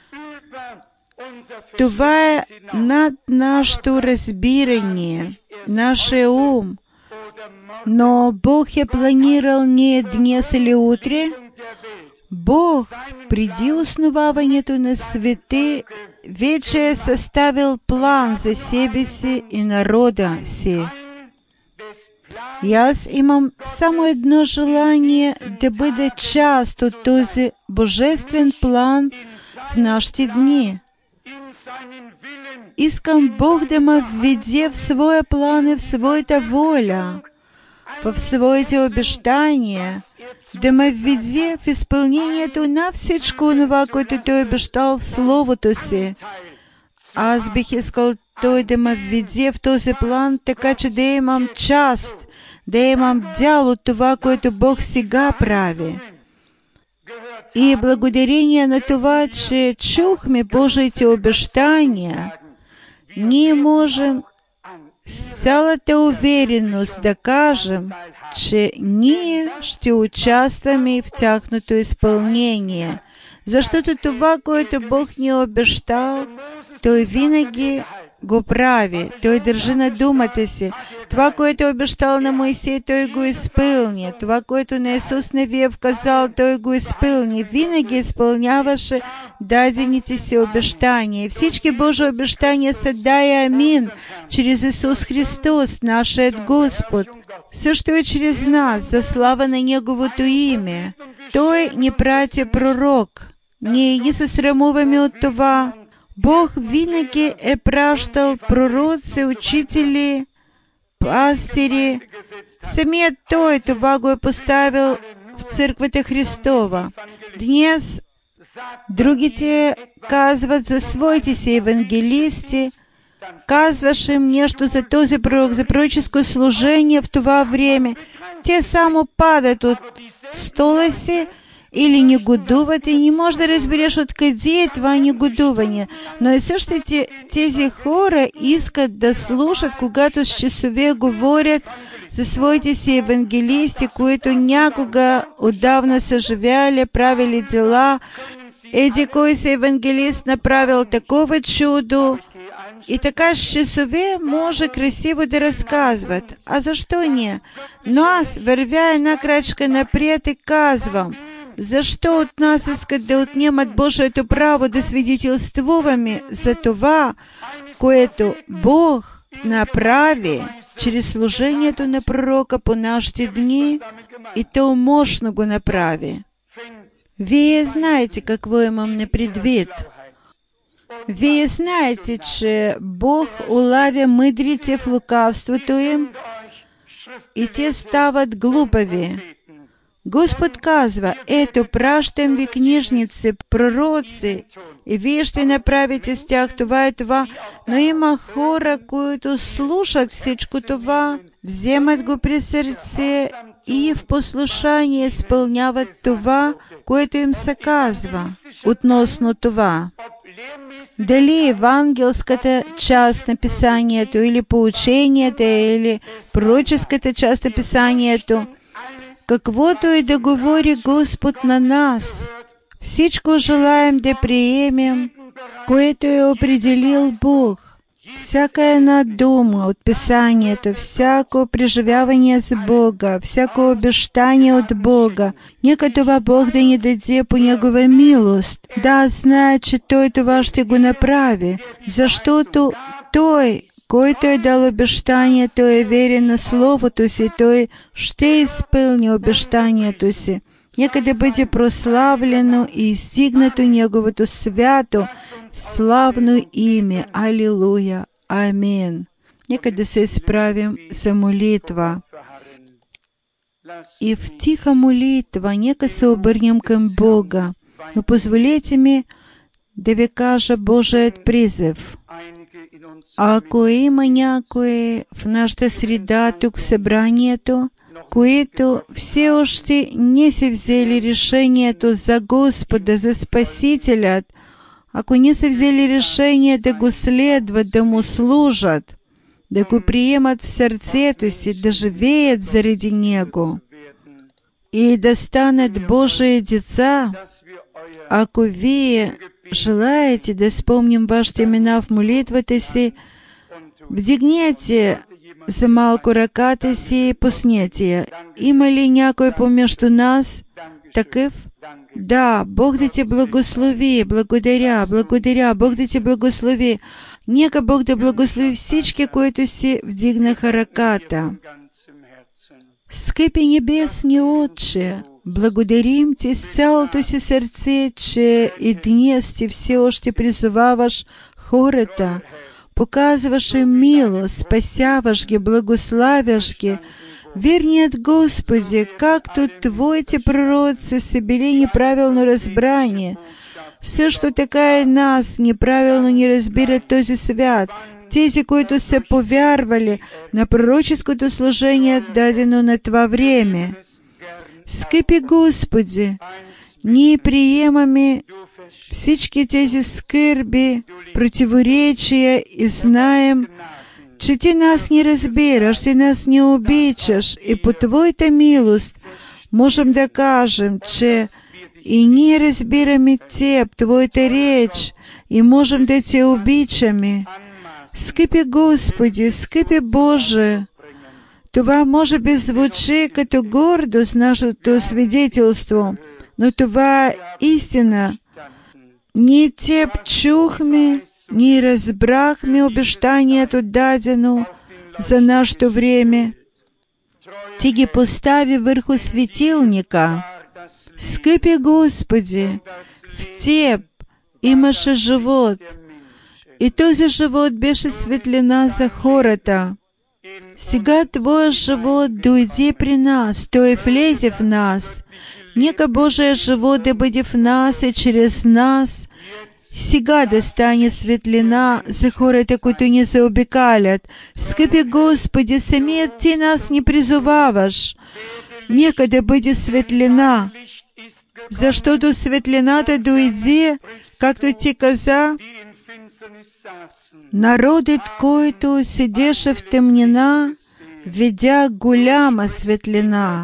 Това е над нашето разбирание, нашия ум. Но Бог е планирал не днес или утре. Бог преди основаването на света вече е съставил план за себе си и народа си. И аз имам само едно желание да бъда част от този божествен план в нашите дни. Искам Бог да ме введе в своя план и в своята воля, в своите обещания, да ме введе в изпълнението на всичко това, което Той обещал в Словото си. Аз бих искал Той да ме введе в този план, така че да имам част, да имам дял от това, което Бог сега прави. И благодарение на това, че чухме Божиите обещания, ние можем с цялата увереност да кажем, че ние ще участваме в тяхното изпълнение. Защото това, което Бог ни е обещал, Той винаги го прави. Той държи на думата си. Това, което е обещал на Моисей, Той го изпълни. Това, което на Исус Навиев казал, Той го изпълни. Винаги изпълняваше дадените си обещания. Всички Божи обещания са да и амин, чрез Исус Христос, нашият Господ. Също и чрез нас, за слава на Неговото име. Той ни прати пророк. Ние не се срамуваме от това. Бог винаги е пращал пророци, учители, пастири. Самият Той това го е поставил в Църквата Христова. Днес другите казват за своите си евангелисти, казваш им нещо за този пророк, за пророческо служение в това време. Те само падат от стола си или негодуват и не можеш да разбереш откъде е това негодуване. Но и същите тези хора искат да слушат, когато с часове говорят за своите си евангелисти, които някога отдавна са живяли, правили дела. Еди кой си евангелист направил такова чудо. И така с часове може красиво да разказват. А защо не? Но аз вървя една крачка напред и казвам, защо от нас искат да отнемат Божието право да свидетелствуваме за това, което Бог направи чрез служението на пророка по нашите дни, и то мощно го направи. Вие знаете какво имам на предвид. Вие знаете, че Бог улавя мъдрите в лукавството им и те стават глупави. Господ казва, ето, пращам ви книжници, пророци, и вие ще направите с тях това и това, но има хора, които слушат всичко това, вземат го при сърце и в послушание изпълняват това, което им се казва относно това. Дали евангелската част на Писанието, или поученията, или пророческата част на Писанието, каквото и да говори Господ на нас, всичко желаем да приемем, което е определил Бог. Всяка една дума от Писанието, всяко преживяване с Бога, всяко обещание от Бога, нека това Бог да ни даде по Негова милост. Да, знае, че Той това ще го направи, защото Той, който е дал обещание, Той е верен на Словото си, Той ще изпълни обещанието си. Нека да бъде прославлено и издигнато Неговото свято, славно име. Алилуя. Амин. Нека да се изправим за молитва. и в тиха молитва, нека се обърнем към Бога. Но позволете ми да ви кажа Божият призив. Ако има някои в нашата среда, тук в събранието, които все още не са взели решението за Господа, за Спасителят, ако не са взели решение да го следват, да му служат, да го приемат в сърцето си, да живеят заради Него и да станат Божии деца, ако вие желаете да спомним вашите имена в молитвата си, вдигнете за малко ръката си и пуснете я. Има ли някой помежду нас такъв? Да, Бог да те благослови, благодаря, благодаря, Бог да те благослови. Нека Бог да благослови всички, които си вдигнаха ръката. Скъпи небесни Отче, благодарим Ти с цялото си сърце, че и днес Ти все още призоваваш хората, показваш им милост, спасяваш ги, благославяш ги. Верният Господи, както Твоите пророци са били неправилно разбрани, също така и нас неправилно не разбират този свят. Тези, които са повярвали на пророческото служение, дадено на това време. Скъпи Господи, ние приемаме всички тези скърби, противоречия и знаем, че Ти нас не разбираш, Ти нас не обичаш, и по Твоята милост можем да кажем, че и ние разбираме Теб, Твоята реч, и можем да Те обичаме. Скъпи Господи, скъпи Боже, това може би звучи като гордост нашето свидетелство, но това е истина. Ние Теб чухме, ние разбрахме обещанието дадено за нашето време. Ти ги постави върху светилника. Скъпи Господи, в Теб имаше живот, и този живот беше светлина за хората. Сега Твоя живот дойде при нас, Той влезе в нас. Нека Божия живот да бъде в нас и чрез нас. Сега да стане светлина за хората, които ни заобикалят. Скъпи Господи, самият Ти нас не призоваваш. Нека да бъде светлина, защото светлината дойде, както Ти каза, народът, който седеше в тъмнина, видя голяма светлина.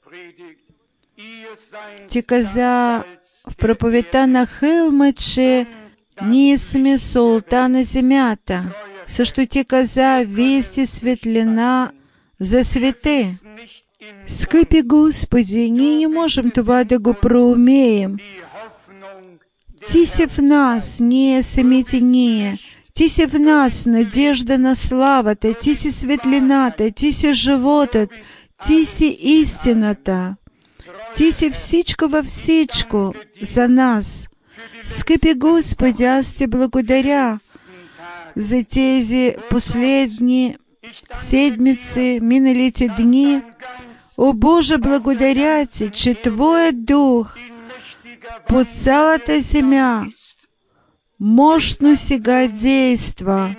Ти каза в проповедта на хълма, че ние сме солта на земята. Също Ти каза, Вие сте светлина за свете. Скъпи Господи, ние не можем това да го проумеем. Ти си в нас, ние самите ние. Ти си в нас, надежда на славата. Ти си светлината, Ти си животът, Ти си истината. Ти си всичко във всичко за нас. Скъпи Господи, аз Ти благодаря за тези последни седмици, миналите дни. О Боже, благодаря Ти, че Твоят Дух по цялата земя мощно сега действа.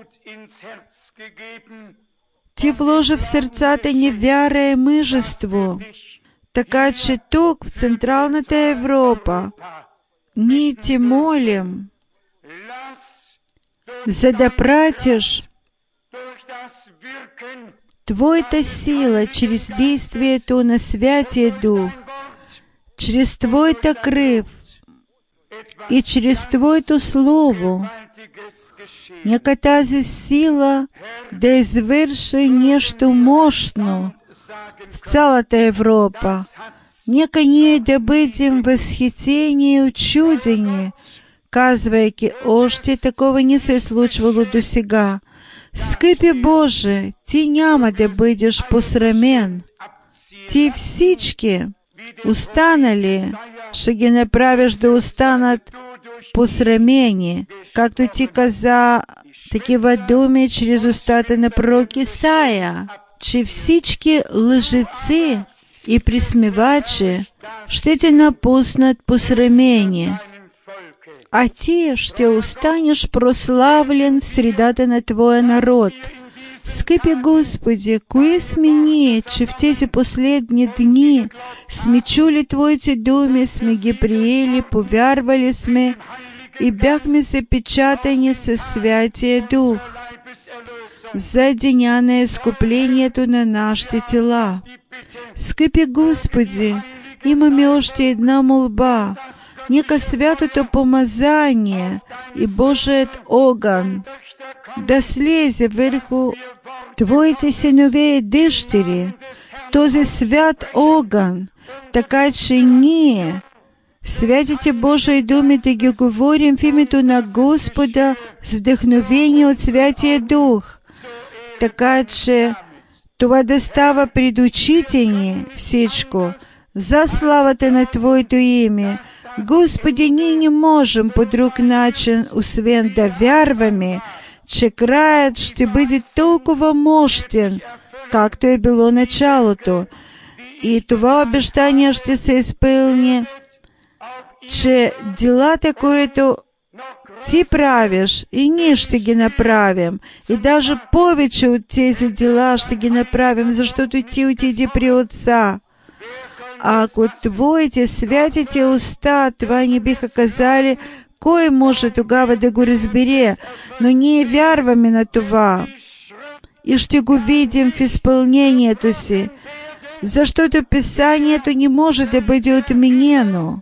Ти вложи в сърцата ни вяра и мъжество, така че тук, в Централната Европа, ние Ти молим, за да пратиш Твоята сила чрез действието на Святия Дух, чрез Твоята кръв и чрез Твоето Слово. Нека тази сила да извърши нещо мощно в цялата Европа. Нека ние да бъдем възхитени и очудени, казвайки, още такова не се е случвало до сега. Скъпи Боже, Ти няма да бъдеш посрамен. Ти всички останали ще ги направиш да останат посрамени, както Ти каза такива думи чрез устата на пророк Исаия, че всички лъжеци и присмівачи, що ти напуснат посрамені, а ти, что устанешь прославлен в средата на твой народ. Скипи, Господи, кое смени, че в тези последние дни смечули Твойте доме, сме ги приели, повярвали сме и бяхме запечатани със Святия Дух за деня на изкуплението на нашите тела. Скипи, Господи, имаме още една молба. Нека святото помазание и Божият огън да слезе върху Твоите синове и дъщери, този свят огън, така че ние, святите Божии думи, да ги говорим в името на Господа с вдъхновение от Святия Дух, така че това да става пред очите ни всичко, за славата на Твоето име. Господи, ние не можем по друг начин, освен да вярваме, че краят ще бъде толкова мощен, както е било началото. И това обещание ще се изпълни, че делата, които Ти правиш, и ние ще ги направим. И даже повече от тези дела ще ги направим, защото Ти отиди при Отца. А ако Твоите святите уста това не биха казали, кой може тогава да го разбере? Но ние вярваме на това и ще го видим в изпълнението си, защото Писанието не може да бъде отменено.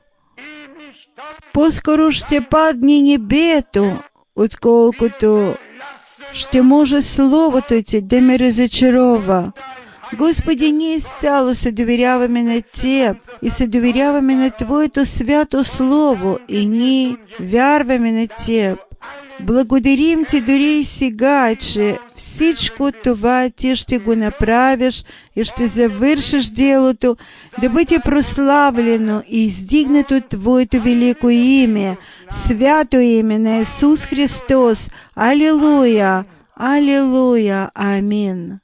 По-скоро ще падне небето, отколкото ще може Словото Ти да ме разочарова. Господи, ние изцяло се доверяваме на Теб и се доверяваме на Твоето свято Слово и ние вярваме на Теб. Благодарим Ти дори и сега, че всичко това Ти ще го направиш и ще завършиш делото, да бъде прославлено и издигнато Твоето велико име, свято име на Исус Христос. Алилуя! Алилуя! Амин!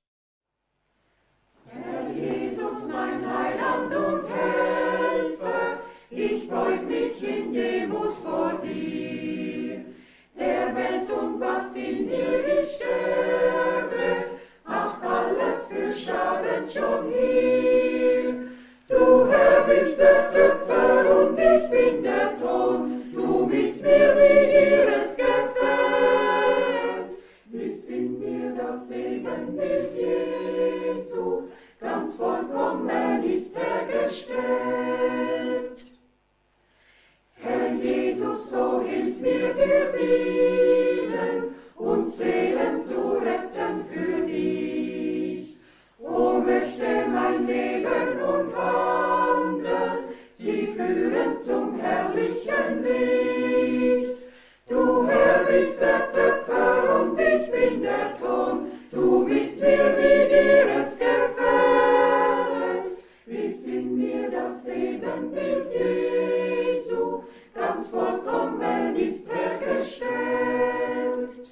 Schon viel. Du Herr bist der Töpfer und ich bin der Ton, du mit mir, wie dir es gefällt. Ist in mir das Ebenbild Jesu, ganz vollkommen ist er gestellt. Herr Jesus, so hilf mir dir dienen und Seelen zu retten für dich. O möchte mein Leben und Wandeln sie führen zum herrlichen Licht. Du Herr bist der Töpfer und ich bin der Ton, du mit mir, wie dir es gefällt. Ist in mir das Ebenbild Jesu, ganz vollkommen ist er gestellt.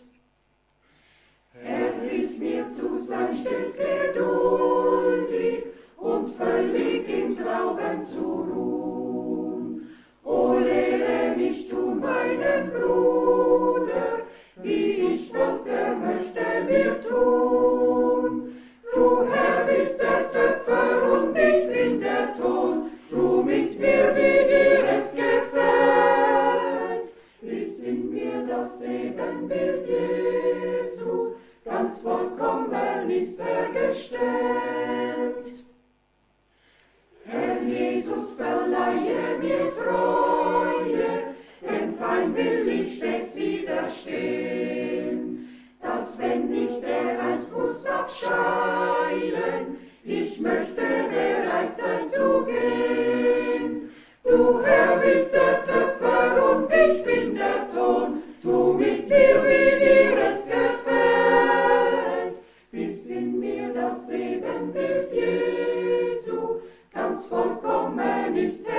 Er hilf mir zu sein stets geduldig und völlig im Glauben zu ruhen. O lehre mich tun meinen Bruder, wie ich wollte, möchte mir tun. Du Herr bist der Töpfer und ich bin der Ton, du mit mir, wie dir es gefällt. Ist in mir das Ebenbild Jesu, ganz vollkommen ist er gestellt. Herr Jesus, verleihe mir Treue, dem Feind will ich stets widerstehen, dass wenn nicht er einst muss abscheiden, ich möchte bereit sein zu gehen. Du Herr bist der Töpfer und ich bin der Ton, du mit mir, wie dir es gefällt. Bis in mir das Ebenbild Jesu, ganz vollkommen ist er